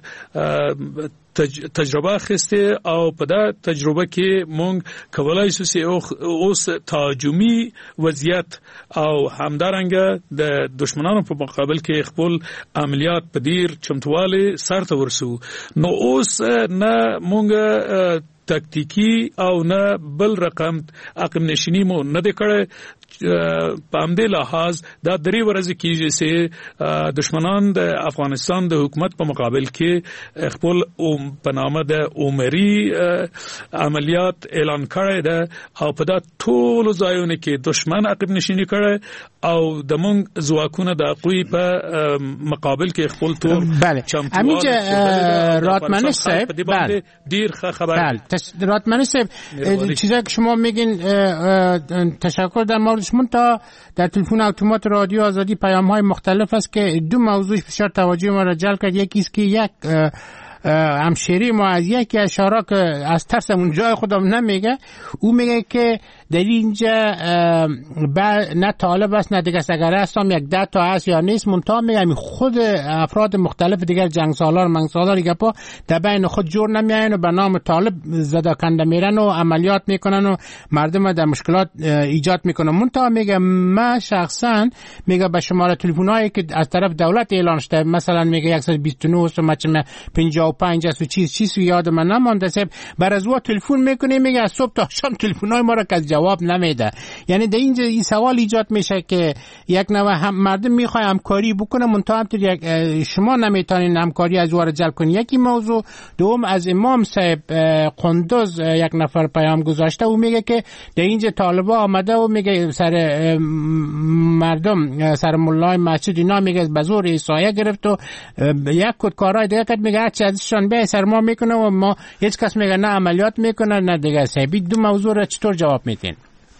تجربه اخیسته او په دا تجربه کې مونږ کولای شو چې اوس تهاجمي وضعیت او همدارنګه د دشمنانو په مقابل کې خپل عملیات په ډیر چمتواله سرته ورسو. نو اوس نه مونږ تکتیکی او نه بل رقم عقب نشینی مو نه د کړه. په همدې لحاظ دا درې ورځې کېږي چې دشمنان د افغانستان د حکومت په مقابل کې خپل په نامه د عمري عملیات اعلان کړی ده او په دا ټولو ځایونو کې دشمن عقب نشینی کړی او د مونږ ځواکونه د هغوی په مقابل کې خپل ټول چمتووالی راتمنش صاحب بله دیر خبر راتمنش صاحب چیزایی که شما میگین تشکر در موردش. من تا در تلفن اتومات رادیو آزادی پیام های مختلف است که دو موضوعش بسیار توجه ما را جلب کرد. یکی است که یک همشهری ما از یکی از شهرها که از ترس اون جای خودم نمیگه، او میگه که در اینجا نه طالب است نه دیگه اگر هستم یک ده تا هست یا نیست، منتها میگم خود افراد مختلف دیگر جنگ سالار منگ سالار گپا در بین خود جور نمیاین و به نام طالب زده کنده میرن و عملیات میکنن و مردم در مشکلات ایجاد میکنن. منتها میگم من شخصا میگه به شماره تلفن‌هایی که از طرف دولت اعلان شده، مثلا میگه صد و بیست و نه و مثلا پنجاه و پنج است و چیز چیز یاد من نمونده، سب بر از وا تلفن میکنه میگه از صبح تا شام تلفن‌های ما را که جواب نمیده. یعنی در اینجا این سوال ایجاد میشه که یک نوع هم مردم میخواد همکاری بکنه، منتها همطور یک شما نمیتونین همکاری از واره جلب کنید. یکی موضوع دوم از امام صاحب قندوز یک نفر پیام گذاشته و میگه که در اینجا طالبا آمده و میگه سر مردم سر ملای مسجد اینا میگه به زور عیسایه گرفت و یک کد کارهای دیگه کرد، میگه هرچی ازشان به سر ما میکنه و ما هیچ کس میگه نه عملیات میکنه نه دیگه. صاحبی دو موضوع را چطور جواب میدین؟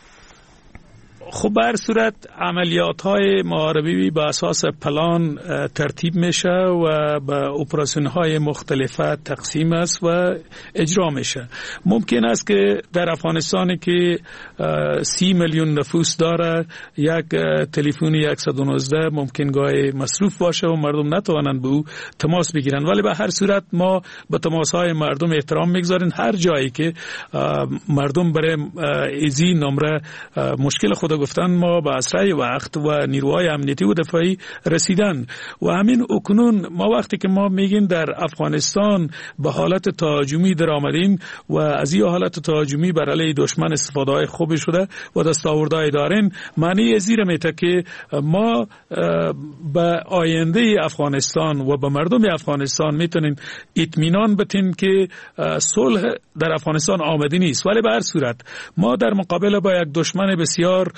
خب به هر صورت عملیات های محاربی به اساس پلان ترتیب میشه و به اپراسیون های مختلفه تقسیم است و اجرا میشه. ممکن است که در افغانستان که سی میلیون نفوس داره یک تلفن صد و نوزده ممکن گاهی مصروف باشه و مردم نتوانند به او تماس بگیرن، ولی به هر صورت ما به تماس های مردم احترام میگذاریم. هر جایی که مردم برای ایزی نمره مشکل خود گفتن ما به اسرع وقت و نیروهای امنیتی و دفاعی رسیدن و همین اکنون ما وقتی که ما میگیم در افغانستان به حالت تهاجمی در آمدیم و از این حالت تهاجمی بر علیه دشمن استفاده های خوبی شده و دستاوردهای داریم، معنی زیر میته که ما به آینده افغانستان و به مردم افغانستان میتونیم اطمینان بدیم که صلح در افغانستان آمده نیست، ولی به هر صورت ما در مقابل با یک دشمن بسیار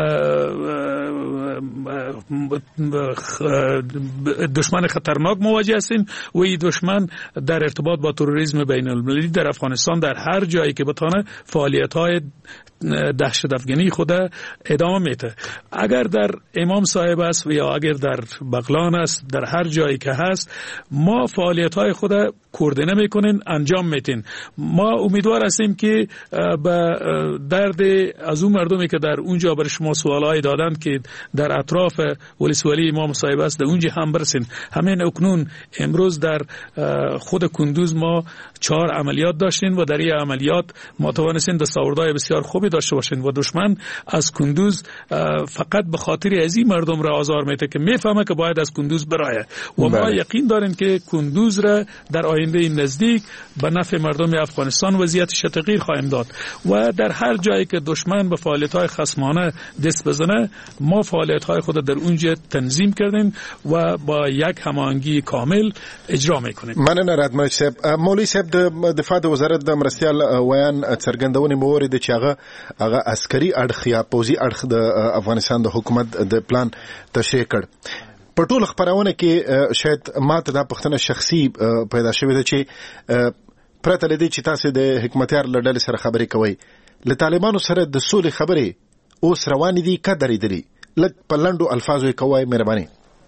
دشمن خطرناک مواجه هستیم و این دشمن در ارتباط با تروریسم بین المللی در افغانستان در هر جایی که بتانه فعالیت های دهشت افغانی خود ادامه میده. اگر در امام صاحب است و یا اگر در بغلان است، در هر جایی که هست ما فعالیت های خود کوردینه میکنین، انجام میتین. ما امیدوار هستیم که به درد از اون مردمی که در اونجا بر شما سوالای دادند که در اطراف ولسوالی امام صاحب است در اونجا هم برسین. همین اکنون امروز در خود کندوز ما چهار عملیات داشتیم و در این عملیات ما توانستیم دستاوردهای بسیار خوبی داشته باشیم و دشمن از کندوز فقط به خاطر از این مردم را آزار میده که میفهمه که باید از کندوز برایه و ما بله. یقین داریم که کندوز را در آینده نزدیک به نفع مردم افغانستان وضعیتش تغییر خواهیم داد و در هر جایی که دشمن به فعالیت‌های خصمانه دست بزنه ما فعالیت‌های خود در اونجا تنظیم کردیم و با یک هماهنگی کامل اجرا میکنیم. مننه رادمل صاحب. مولوی صاحب د دفاع د وزارت د مرستیال ویان څرګندونې مورید چې هغه هغه عسکري اړخ یا پوځي اړخ د افغانستان د حکومت د پلان تشریح کړ. په ټول خبرونه کې شاید ماته دا پښتنه شخصي پیدا شوې ده چې پرته لدی چې تاسو د حکمتیار لړل سره خبرې کوي له طالبانو سره د سولې خبرې اوس روانې دي که درېدلې لږ په لنډو الفاظو کوی مهرباني.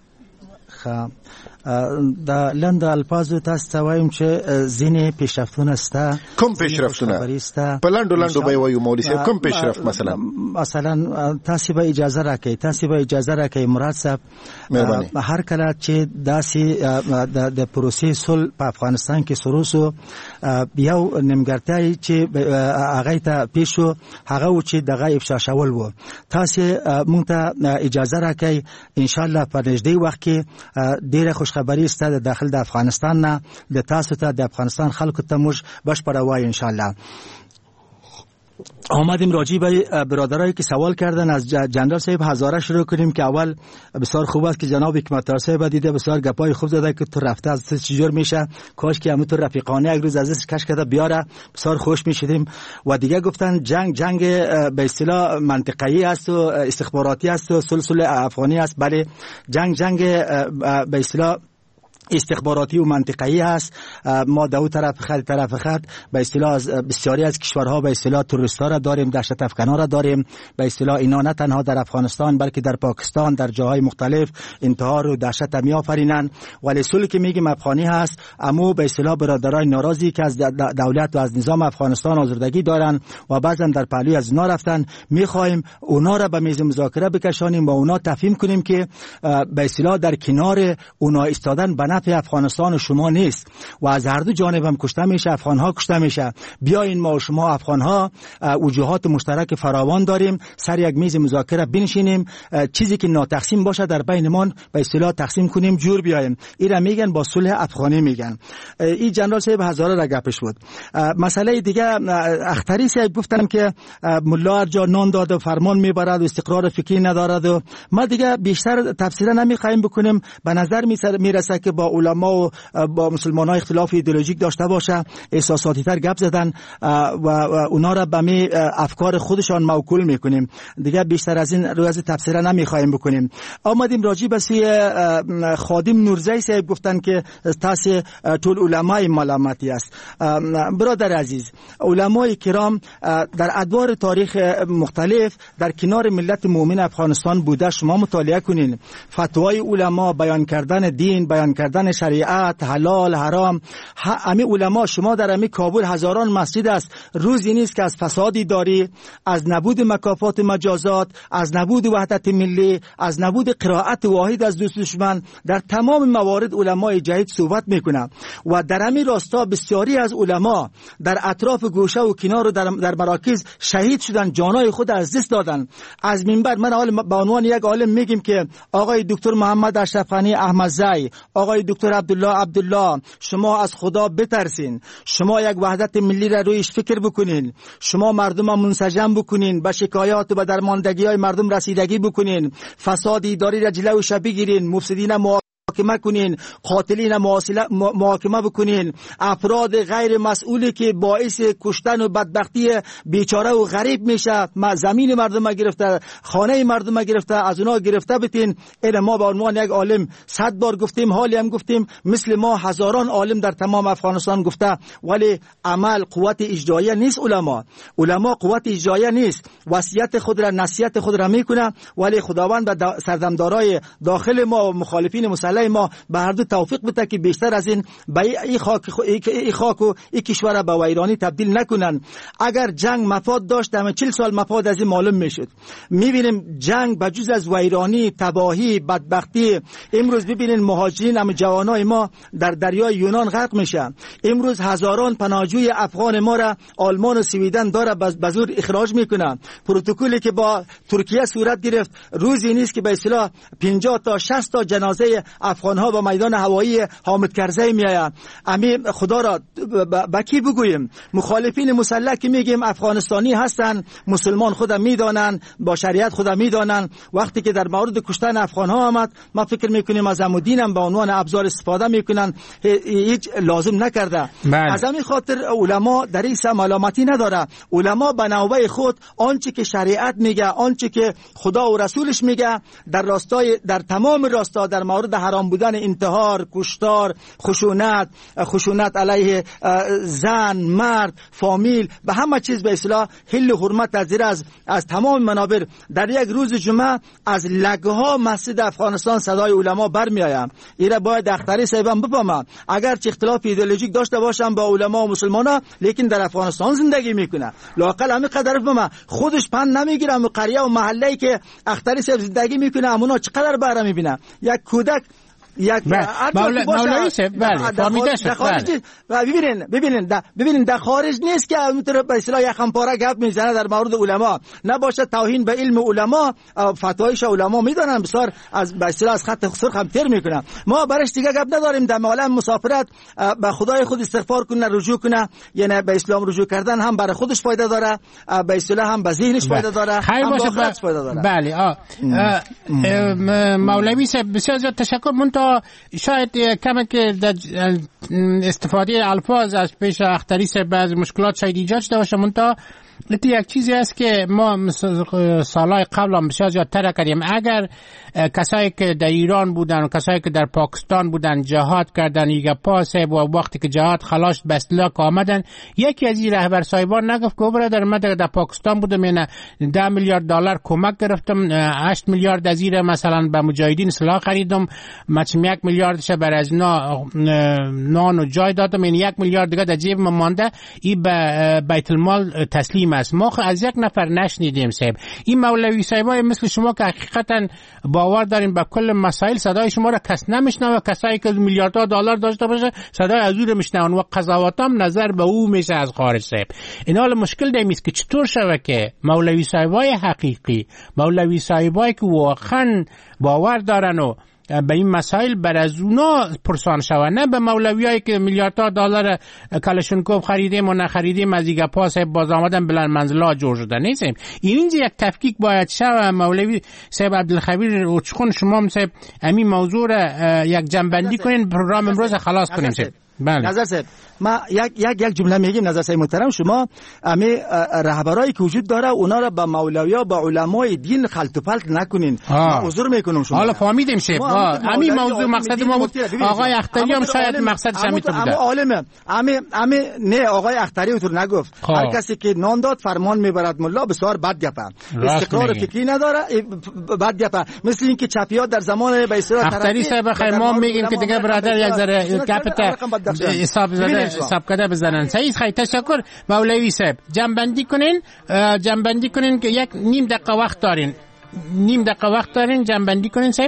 ښه د لنډ الفاظو تاسو ته وایم چې ځینې پیشرفتونه سته. کوم پیشرفتونه په لنډو لنډو به وایو مولوي صاحب؟ کوم پیشرفت مثلا مثلا تاسو به اجازه راکړئ تاسو به اجازه راکړئ مراد صاحب هر کله چې داسې د پروسې صلح په افغانستان کې شروع شو یو نیمګړتیا چې هغه ته پیښ شو هغه و چې دغه افشا شول و. تاسو مونږ ته اجازه راکړئ ان شاء الله په نږدې وخت کې ډیره خوش خبری است د داخل د افغانستان نه د تاسو ته د افغانستان خلکو ته موږ بشپړه وای ان شاء الله. آمدیم راجی به برادرایی که سوال کردن از جنرال صاحب هزاره شروع کنیم که اول بسیار خوب است که جناب حکمتیار صاحب دیده بسیار گپای خوب زده که تو رفته از چجور میشه کاش که همون تو رفیقانه یک روز از کش کرده بیاره بسیار خوش میشدیم. و دیگه گفتن جنگ جنگ به اصطلاح منطقه‌ای است و استخباراتی است و سلسله افغانی است. بله جنگ جنگ به اصطلاح استخباراتی و منطقه‌ای هست. ما دو طرف خط طرف خط به اصطلاح بسیاری از کشورها به اصطلاح تروریست‌ها را داریم، دهشت افکن‌ها را داریم. به اصطلاح اینا نه تنها در افغانستان بلکه در پاکستان در جاهای مختلف انتحار و دهشت می‌آفرینند. ولی سولی که میگیم افغانی هست، اما به اصطلاح برادرای ناراضی که از دولت و از نظام افغانستان آزردگی دارن و بعضی در پهلوی از اونا رفتن، می‌خوایم اونا را به میز مذاکره بکشانیم و اونا تفهیم کنیم که به اصطلاح در کنار اونا ایستادن به نفع افغانستان شما نیست و از هر دو جانب هم کشته میشه، افغان‌ها کشته میشه. بیاین ما و شما افغان‌ها وجوهات مشترک فراوان داریم، سر یک میز مذاکره بنشینیم، چیزی که ناتقسیم باشه در بینمان به اصطلاح تقسیم کنیم، جور بیایم. اینا میگن با صلح افغانی میگن. این جنرال صاحب هزاره را گپش بود. مسئله دیگه اختری صاحب گفتن که ملا هر جا نان داد و فرمان میبرد و استقرار فکری ندارد و ما دیگه بیشتر تفسیر نمیخوایم بکنیم. به نظر میرسه که با علما و با مسلمان‌ها اختلاف ایدئولوژیک داشته باشه، احساساتی تر گپ زدن و اونا را به می افکار خودشان موکول میکنیم. دیگه بیشتر از این روی از تفسیر نمیخوایم بکنیم. آمدیم راجع به سوی خادم نورزی صاحب گفتن که تاس طول علمای ملامتی است. برادر عزیز، علمای کرام در ادوار تاریخ مختلف در کنار ملت مؤمن افغانستان بوده. شما مطالعه کنین فتوای علما، بیان کردن دین، بیان کردن شریعت، حلال حرام. همه علما، شما در همه کابل هزاران مسجد است، روزی نیست که از فسادی داری، از نبود مکافات مجازات، از نبود وحدت ملی، از نبود قرائت واحد از دوست دشمن. در تمام موارد علمای جدید صحبت میکنه و در همین راستا بسیاری از علما در اطراف گوشه و کنار و در, در مراکز شهید شدن، جانای خود از دست دادن. از منبر من به عنوان یک عالم میگیم که آقای دکتر محمد اشرف غنی احمدزی، آقای دکتر عبدالله عبدالله، شما از خدا بترسین، شما یک وحدت ملی را رویش فکر بکنین، شما مردم را منسجم بکنین، به شکایات و به درماندگی های مردم رسیدگی بکنین، فساد اداری را جلوش بگیرین، مفسدین محاکمه کنین، قاتلین محاکمه بکنین، افراد غیر مسئولی که باعث کشتن و بدبختی بیچاره و غریب میشه، زمین مردم گرفته، خانه مردم گرفته، از اونها گرفته بتین. این ما به عنوان یک عالم صد بار گفتیم، حالی هم گفتیم، مثل ما هزاران عالم در تمام افغانستان گفته، ولی عمل قوت اجرایه نیست. علما علما قوت اجرایه نیست، وصیت خود را نصیحت خود را میکنه، ولی خداوند به سردمدارای داخل ما و مخالفین مسلح ما به هر دو توفیق بده که بیشتر از این به این خاک این خاک و این کشور به ویرانی تبدیل نکنن. اگر جنگ مفاد داشت همه چهل سال مفاد از این معلوم میشد. میبینیم جنگ بجز از ویرانی، تباهی، بدبختی. امروز ببینین مهاجرین هم جوانای ما در دریای یونان غرق میشه. امروز هزاران پناهجوی افغان ما را آلمان و سویدن داره به زور اخراج میکنه. پروتکلی که با ترکیه صورت گرفت، روزی نیست که به اصطلاح پنجاه تا شصت تا جنازه افغان‌ها با میدان هوایی حامد کرزی میآید. امین خدا را با کی بگوییم؟ مخالفین مسلح که میگیم افغانستانی هستن، مسلمان خودم میدانن، با شریعت خودم میدانن. وقتی که در مورد کشتن افغان‌ها آمد، ما فکر میکنیم از عمودین هم به عنوان ابزار استفاده میکنن، هیچ لازم نکرده. بله. از همین خاطر علما در این ملامتی نداره. علما به نوبه خود آنچه که شریعت میگه، آنچه که خدا و رسولش میگه، در راستای در تمام راستا در مورد حرام بودن انتحار، کشتار، خشونت، خشونت علیه زن، مرد، فامیل، به همه چیز به اصطلاح حل و حرمت از از از تمام منابر. در یک روز جمعه از لگها مسجد افغانستان صدای علما برمیآید. اینا باید اختری صاحبم بفهمه، اگر چه اختلاف ایدئولوژیک داشته باشم با علما و مسلمانا، لیکن در افغانستان زندگی میکنه. لااقل همین قدر بفهمه، خودش پند نمیگیره و قریه و محله‌ای که اختری صاحب زندگی میکنه همونا چقدر بهره میبینه. یک کودک یک مولوی صاحب بله فهمیده شد. ببینین ببینین ببینین در خارج نیست که اونطور به اصطلاح یک خمپاره گپ میزنه در مورد علما، نباشه توهین به علم علما. فتوایش علما میدونن بسیار از به اصطلاح از خط سرخ هم تر میکنه. ما برش دیگه گپ نداریم. در عالم مسافرت به خدای خود استغفار کنه، رجوع کنه، یعنی به اسلام رجوع کردن هم برای خودش فایده داره، به اصطلاح هم به ذهنش فایده داره، هم به آخرتش فایده داره. بله آ مولوی صاحب بسیار زیاد تشکر. من شاید کمی که استفاده الفاظ از پیش اختری صاحب بعض مشکلات شاید ایجاد شده باشه، منتها لیتی یک چیزی است که ما سالهای قبل هم بسیار زیادتر کردیم. اگر کسایی که در ایران بودن و کسایی که در پاکستان بودن جهاد کردن یک پاسه و وقتی که جهاد خلاص به اصطلاح آمدن، یکی از این رهبر صاحبان نگفت که برادر من در پاکستان بودم من ده میلیارد دلار کمک گرفتم، هشت میلیارد از این مثلا به مجاهدین سلاح خریدم، مچم یک میلیاردش بر از نان و جای دادم، این یک میلیارد دیگه در جیب من مانده، این به بیت المال تسلیم است. ما از یک نفر نشنیدیم صاحب. این مولوی صاحبای مثل شما که حقیقتا باور دارین به کل مسائل، صدای شما را کس نمیشنوه. کسایی که میلیاردها دلار داشته باشه صدای از او را میشنون و قضاوت هم نظر به او میشه از خارج صاحب. این حال مشکل دمیست که چطور شوه که مولوی صاحبای حقیقی، مولوی صاحبای که واقعا باور دارن و به این مسائل بر از اونا پرسان شوه، نه به مولویایی که میلیاردها دلار کلاشینکوف خریدیم و نخریدیم از دیگه پاس باز آمدن بلند منزلا جور شده. نیستیم اینجا یک تفکیک باید شوه. مولوی صاحب عبدالخبیر اوچخون شما صاحب همین موضوع را یک جنبندی کنین، پروگرام امروز خلاص کنیم صاحب. بله نظر صاحب ما یک یک یک جمله میگیم. نظر صاحب محترم، شما امی رهبرایی که وجود داره اونا را با مولویا با علمای دین خلط و پلت نکنین. ما عذر میکنم شما. حالا فهمیدیم شیخ. همین موضوع مقصد ما بود. آقای اختری هم شاید مقصدش همین بوده. اما عالم امی امی نه آقای اختری اونطور نگفت. هر کسی که نان داد فرمان میبرد ملا، بسیار بد گپه. استقرار فکری نداره، بد گپه. مثل اینکه چپیات در زمان به اصطلاح اختری صاحب خیر ما میگیم که دیگه برادر یک ذره گپت حساب زده حساب کده بزنن. صحیح خیلی تشکر مولوی صاحب. جنبندی کنین جنبندی کنین که یک نیم دقیقه وقت دارین. نیم دقیقه وقت دارین جنبندی کنین صاحب.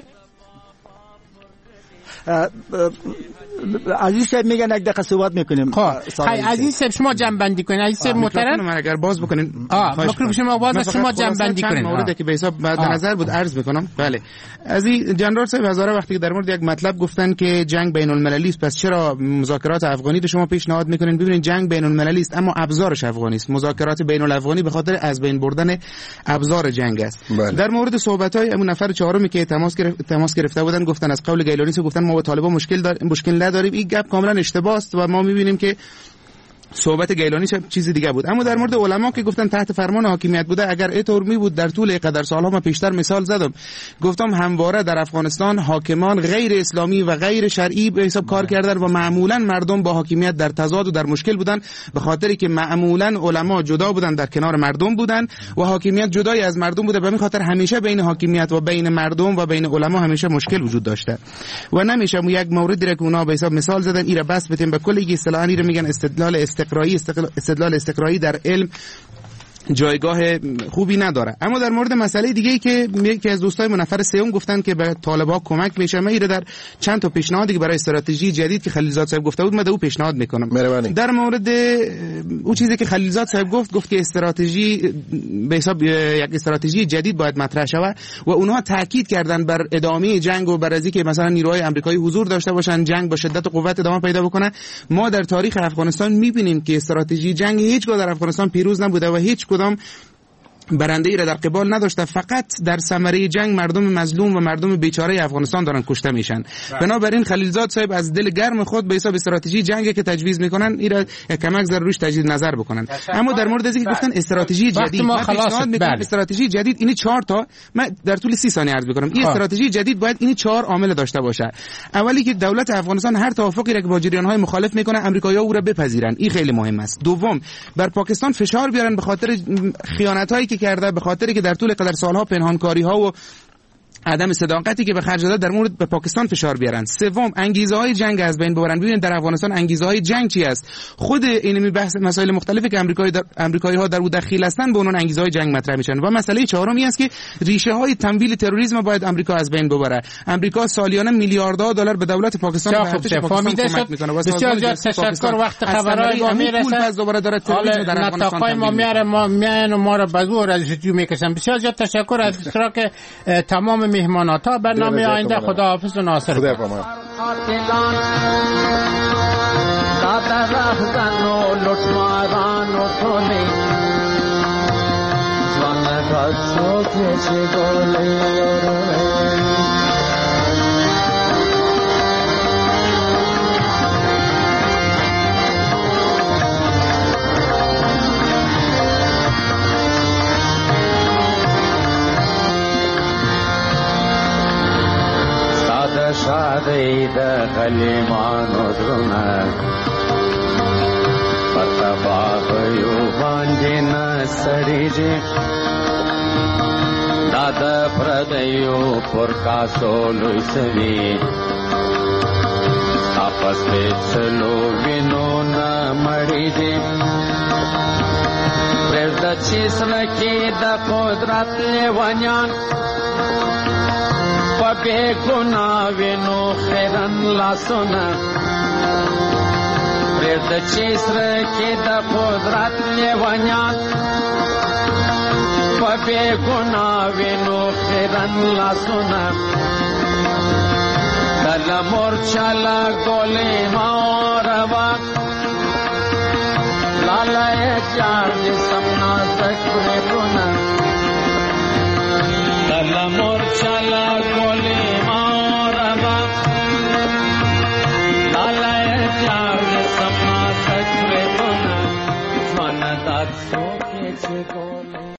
عزیز صاحب میگن یک دقیقه صحبت میکنیم. خیلی عزیز صاحب شما جنبندی کنین. عزیز صاحب محترم اگر باز بکنین آه میکروفون شما باز، شما جنبندی کنین. موردی که به حساب بعد نظر بود عرض بکنم. بله از این جنرال صاحب هزاره وقتی که در مورد یک مطلب گفتن که جنگ بین المللی است، پس چرا مذاکرات افغانی رو شما پیشنهاد میکنین؟ ببینید جنگ بین المللی است اما ابزارش افغانی است. مذاکرات بین الافغانی به خاطر از بین بردن ابزار جنگ است. بله. در مورد صحبت های اون نفر چهارمی که تماس گرفت تماس گرفته بودن گفتن از قول گیلانی گفتن ما با طالبان مشکل داریم مشکل نداریم. این گپ کاملا اشتباه است و ما می‌بینیم که صحبت گیلانی چیز دیگه بود. اما در مورد علما که گفتن تحت فرمان حاکمیت بوده، اگر اینطور می بود در طول قدر سالها ما پیشتر مثال زدم گفتم همواره در افغانستان حاکمان غیر اسلامی و غیر شرعی به حساب کار کردن و معمولا مردم با حاکمیت در تضاد و در مشکل بودن، به خاطری که معمولا علما جدا بودن در کنار مردم بودن و حاکمیت جدای از مردم بوده. به همین خاطر همیشه بین حاکمیت و بین مردم و بین علما همیشه مشکل وجود داشته و نمیشه یک موردی را که اونا به حساب مثال زدن ایرا بس بتیم به کلی اصطلاحاً ایرا میگن استدلال استقرایی استدلال استقرایی در علم جایگاه خوبی نداره. اما در مورد مسئله دیگه ای که یکی از دوستای من نفر سوم گفتن که به طالبان کمک میشه، من ایره در چند تا پیشنهادی که برای استراتژی جدید که خلیلزاد صاحب گفته بود من او پیشنهاد میکنم. مهربانی. در مورد اون چیزی که خلیلزاد صاحب گفت گفت که استراتژی به حساب یک استراتژی جدید باید مطرح شود و اونها تاکید کردن بر ادامه جنگ و بر از اینکه مثلا نیروهای آمریکایی حضور داشته باشن، جنگ با شدت و قوت ادامه پیدا بکنه. ما در تاریخ افغانستان میبینیم که استراتژی جنگ هیچگاه در افغانستان پیروز نبوده و هیچ کدام برنده ای را در قبال نداشته. فقط در ثمره جنگ مردم مظلوم و مردم بیچاره افغانستان دارن کشته میشن. بنابراین خلیلزاد صاحب از دل گرم خود به حساب استراتژی جنگی که تجویز میکنن این را کمک ضروریش تجدید نظر بکنن. اما در مورد از اینکه گفتن استراتژی جدید، ما پیشنهاد میکنم استراتژی جدید این چهار تا من در طول سی ثانیه عرض میکنم. این استراتژی جدید باید این چهار عامل داشته باشه. اولی که دولت افغانستان هر توافقی را که با جریان‌های مخالف میکنه امریکایی‌ها او را بپذیرن، این خیلی مهم است. دوم بر پاکستان فشار بیارن به خاطر خیانت‌هایی کرده، به خاطری که در طول قدر سالها پنهانکاری ها و عدم صداقتی که به خرج داده در مورد به پاکستان فشار بیارن. سوم انگیزه های جنگ از بین ببرن. ببینید در افغانستان انگیزه های جنگ چی است؟ خود اینمی بحث مسائل مختلفی که آمریکایی در آمریکایی ها در او دخیل هستند به اونها انگیزه های جنگ مطرح میشن. و مسئله چهارمی است که ریشه های تمویل تروریسم باید آمریکا از بین ببره. آمریکا سالیانه میلیاردها دلار به دولت پاکستان و ارتش پاکستان کمک میکنه. بسیار زیاد تشکر. وقت خبرهای ما میرسه. پس دوباره داره تروریسم در افغانستان ما میاره ما میان و ما رو بزور از جو میکشن. بسیار زیاد تشکر از اشتراک تمام مهمانان. تا برنامه آینده خداحافظ و ناصر. خدا پامان. دی د غلیمانو زړونه په تباهیو باندې نه سړېږي دا د پردیو پر کاسو لوی سوي ستا په سپېڅلو وینو نه مړېږي پرېږده چې زړه کې د قدرت لیونیان په بې ګناه وینو خیرن لاسونه پرېږده چې زړه کې د قدرت لیونیان په بې ګناه وینو خیرن لاسونه کله مورچه له ګولې ماروا لاله یې جار دې سم نازک